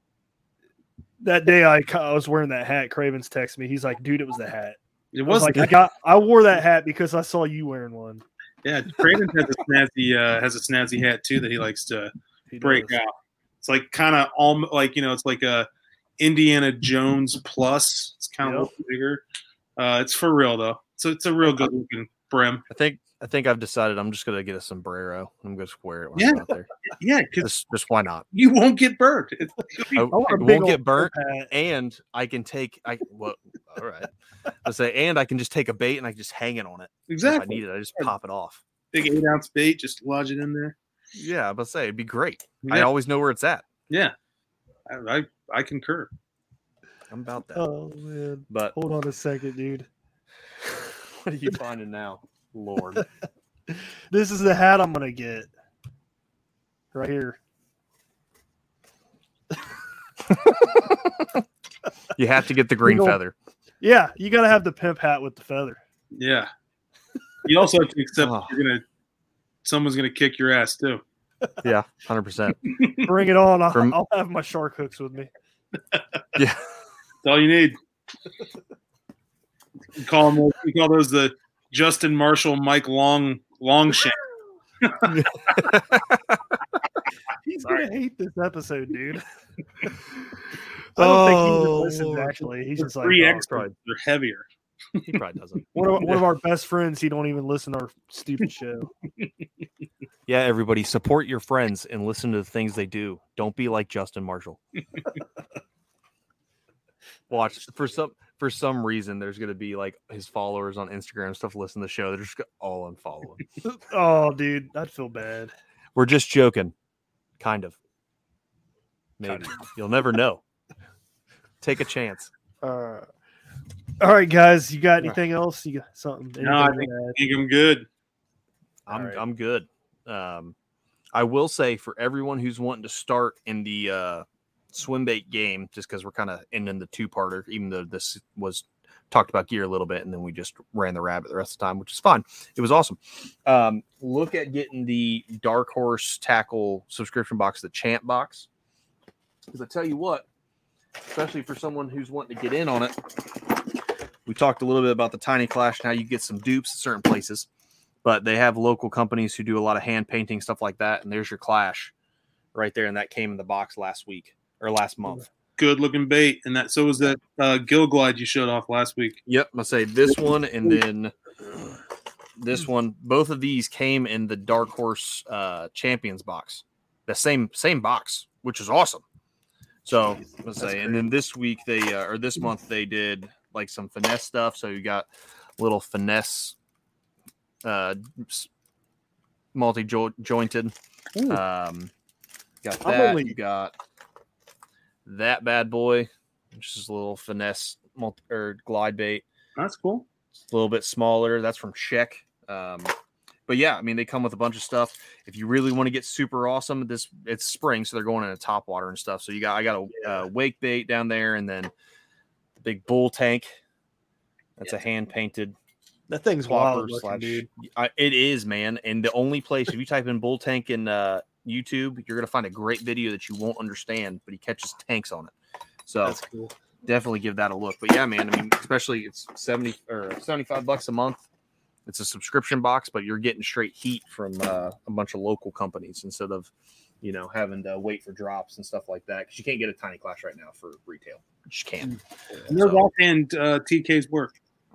that day. I, ca- I was wearing that hat. Cravens texted me. He's like, "Dude, it was the hat." It I was was like, "I got, I wore that hat because I saw you wearing one." yeah. Craven has a snazzy uh, has a snazzy hat too that he likes to He break does. out. It's like kind of all like you know, it's like a Indiana Jones plus. It's kind of a Yep. little bigger. Uh, it's for real though. So it's a real good looking brim. I think I think I've decided I'm just gonna get a sombrero. I'm gonna just wear it when Yeah. I'm out there. Yeah, because Just, just why not? you won't get burned. It's, I, I want a I big won't old get burnt, hat. and I can take. I well, all right. I say, and I can just take a bait and I can just hang it on it. If I exactly. need it, I just pop it off. Big eight ounce bait, just lodge it in there. Yeah, but say it'd be great. I Yeah. always know where it's at. Yeah, I, I I concur. I'm about that. Oh man, But hold on a second, dude. what are you finding now, Lord? This is the hat I'm gonna get. Right here. You have to get the green Big old- feather. Yeah, you gotta have the pimp hat with the feather. Yeah, you also have to accept Oh. you're gonna someone's gonna kick your ass too. Yeah, hundred percent. Bring it on. I'll, From- I'll have my shark hooks with me. Yeah, That's all you need. You call them. You call those the Justin Marshall, Mike Long Longshank. He's Sorry. gonna hate this episode, dude. I don't think he even Oh, listens. Lord. Actually, he's just like Three oh, extras. They're heavier. he probably doesn't. one of, one of our best friends. He don't even listen to our stupid show. Yeah, everybody support your friends and listen to the things they do. Don't be like Justin Marshall. Watch for some for some reason there's gonna be like his followers on Instagram and stuff listen to the show. They're just gonna all unfollow him. Oh, dude, I'd feel bad. We're just joking, kind of. Maybe Kind you'll never know. Take a chance. Uh, all right, guys, you got anything else? You got something? No, I anything think, to add? I think I'm good. I'm All right. I'm good. Um, I will say for everyone who's wanting to start in the uh, swim bait game, just because we're kind of ending the two parter, even though this was talked about gear a little bit, and then we just ran the rabbit the rest of the time, which is fine. It was awesome. Um, look at getting the Dark Horse Tackle subscription box, the Champ box, because I tell you what, especially for someone who's wanting to get in on it, we talked a little bit about the Tiny Clash and how you get some dupes at certain places. But they have local companies who do a lot of hand painting, stuff like that. And there's your Clash right there. And that came in the box last week or last month. Good looking bait, and that so was that uh, Gill Glide you showed off last week. Yep. I say this one and then this one. Both of these came in the Dark Horse uh, Champions box. The same same box, which is awesome. So let's say, and then this week they uh, or this month they did like some finesse stuff. So you got little finesse uh multi jointed um got I'm that only- you got that bad boy, which is a little finesse multi or glide bait. That's cool. It's a little bit smaller. That's from Sheck. Um but yeah, I mean they come with a bunch of stuff. If you really want to get super awesome, this it's spring, so they're going into top water and stuff. So you got I got a uh, wake bait down there, and then the big bull tank. That's a hand painted That thing's Plopper wild looking, slash, dude. I, it is, man. And the only place, if you type in bull tank in uh, YouTube, you're gonna find a great video that you won't understand, but he catches tanks on it. So That's cool. definitely give that a look. But yeah, man, I mean, especially it's seventy or seventy-five bucks a month. It's a subscription box, but you're getting straight heat from uh, a bunch of local companies instead of, you know, having to wait for drops and stuff like that. Because you can't get a Tiny Clash right now for retail. You just can't. And those So- offhand uh, T Ks work.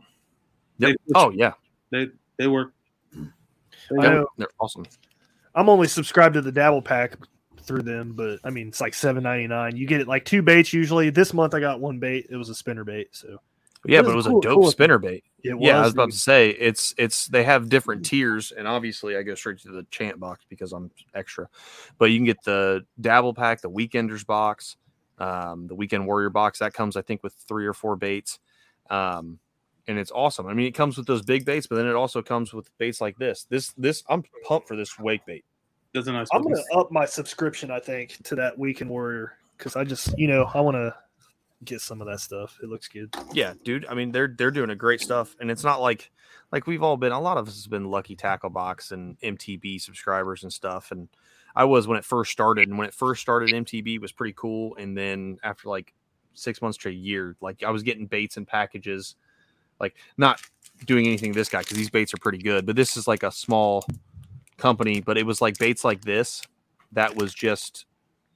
Yep. They- Oh yeah, They they work. I Yep. know. They're awesome. I'm only subscribed to the Dabble Pack through them, but I mean, it's like seven ninety-nine. You get it like two baits usually. This month I got one bait. It was a spinner bait. So Yeah, It but was it was cool- a dope cool. spinner bait. it Yeah, I was was, about to say it's it's they have different tiers, and obviously I go straight to the chant box because I'm extra. But you can get the Dabble Pack, the Weekenders box, um, the Weekend Warrior box. That comes, I think, with three or four baits, um, and it's awesome. I mean, it comes with those big baits, but then it also comes with baits like this. This this I'm pumped for this wake bait. Doesn't nice. I'm going to up my subscription, I think, to that Weekend Warrior because I just, you know, I want to get some of that stuff. It looks good. Yeah, dude. I mean, they're they're doing a great stuff, and it's not like like we've all been. A lot of us has been Lucky Tackle Box and M T B subscribers and stuff. And I was when it first started. And when it first started, M T B was pretty cool. And then after like six months to a year, like I was getting baits and packages, like not doing anything to this guy because these baits are pretty good. But this is like a small company, but it was like baits like this that was just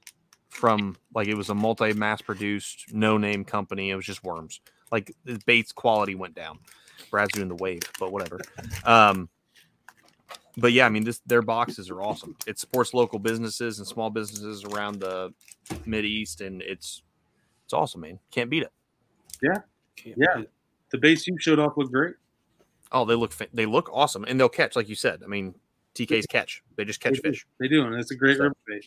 from like it was a multi mass produced no name company. It was just worms. Like the baits quality went down. Brad's doing the wave, but whatever. Um, but yeah, I mean, this their boxes are awesome. It supports local businesses and small businesses around the Mid East, and it's it's awesome, man. Can't beat it. Yeah, the base you showed off looked great. Oh, they look fa- they look awesome, and they'll catch, like you said. I mean, T Ks catch. They just catch They do. fish. They do, and it's a great So- river bait.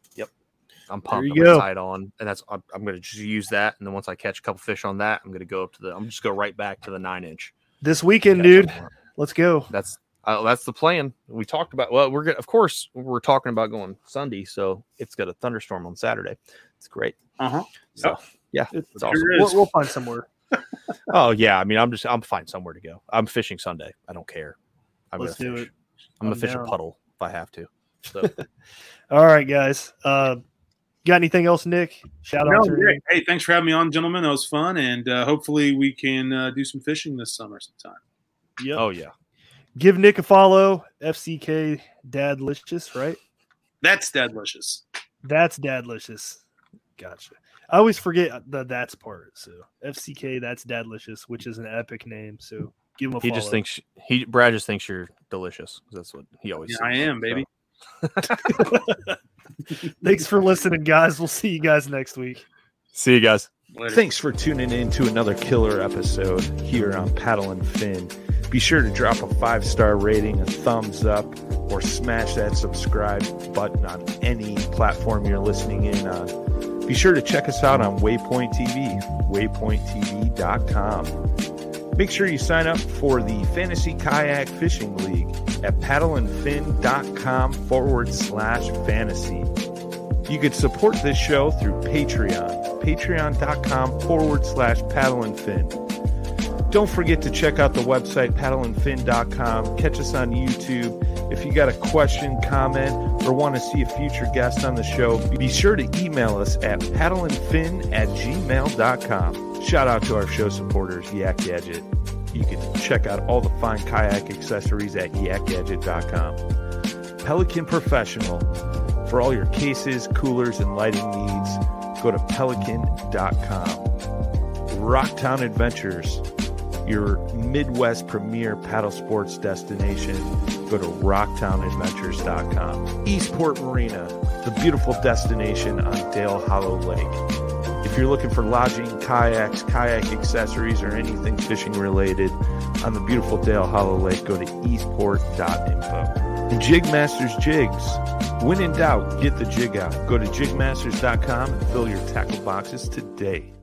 I'm pumped. you I'm gonna go. tie it on, and that's I'm, I'm gonna just use that. And then once I catch a couple fish on that, I'm gonna go up to the. I'm just go right back to the nine inch. This weekend, Catch dude. some more. Let's go. That's uh, that's the plan. We talked about. Well, we're gonna, of course we're talking about going Sunday, so it's got a thunderstorm on Saturday. It's great. Uh huh. So yeah, It's, it's awesome. Sure is. we'll, we'll find somewhere. Oh yeah, I mean, I'm just I'm find somewhere to go. I'm fishing Sunday. I don't care. I'm Let's gonna do fish. it. I'm gonna I'm fish down. a puddle if I have to. So All right, guys. Uh, got anything else, Nick? Shout No, out to great. Hey, thanks for having me on, gentlemen. That was fun, and uh, hopefully we can uh, do some fishing this summer sometime. Yep. oh yeah, Give Nick a follow. F C K Dadlicious, right? That's delicious. That's Dadlicious. Gotcha. I always forget the that's part. So F C K, that's Dadlicious, which is an epic name. So give him a he follow. just thinks he Brad just thinks you're delicious. That's what he always. Yeah, says. I am, baby. Thanks for listening, guys. We'll see you guys next week. See you guys. Later. Thanks for tuning in to another killer episode here on Paddle and Fin. Be sure to drop a five-star rating, a thumbs up, or smash that subscribe button on any platform you're listening in on. Be sure to check us out on Waypoint T V, waypoint t v dot com. Make sure you sign up for the Fantasy Kayak Fishing League at paddleandfin.com forward slash fantasy. You can support this show through Patreon, patreon.com forward slash paddleandfin. Don't forget to check out the website, paddle and fin dot com. Catch us on YouTube. If you got a question, comment, or want to see a future guest on the show, be sure to email us at paddleandfin at gmail dot com. Shout out to our show supporters, Yak Gadget. You can check out all the fine kayak accessories at yak gadget dot com. Pelican Professional. For all your cases, coolers, and lighting needs, go to pelican dot com. Rocktown Adventures, your Midwest premier paddle sports destination. Go to rocktown adventures dot com. Eastport Marina, the beautiful destination on Dale Hollow Lake. If you're looking for lodging, kayaks, kayak accessories, or anything fishing related on the beautiful Dale Hollow Lake, go to eastport dot info. And Jigmasters Jigs. When in doubt, get the jig out. Go to jig masters dot com and fill your tackle boxes today.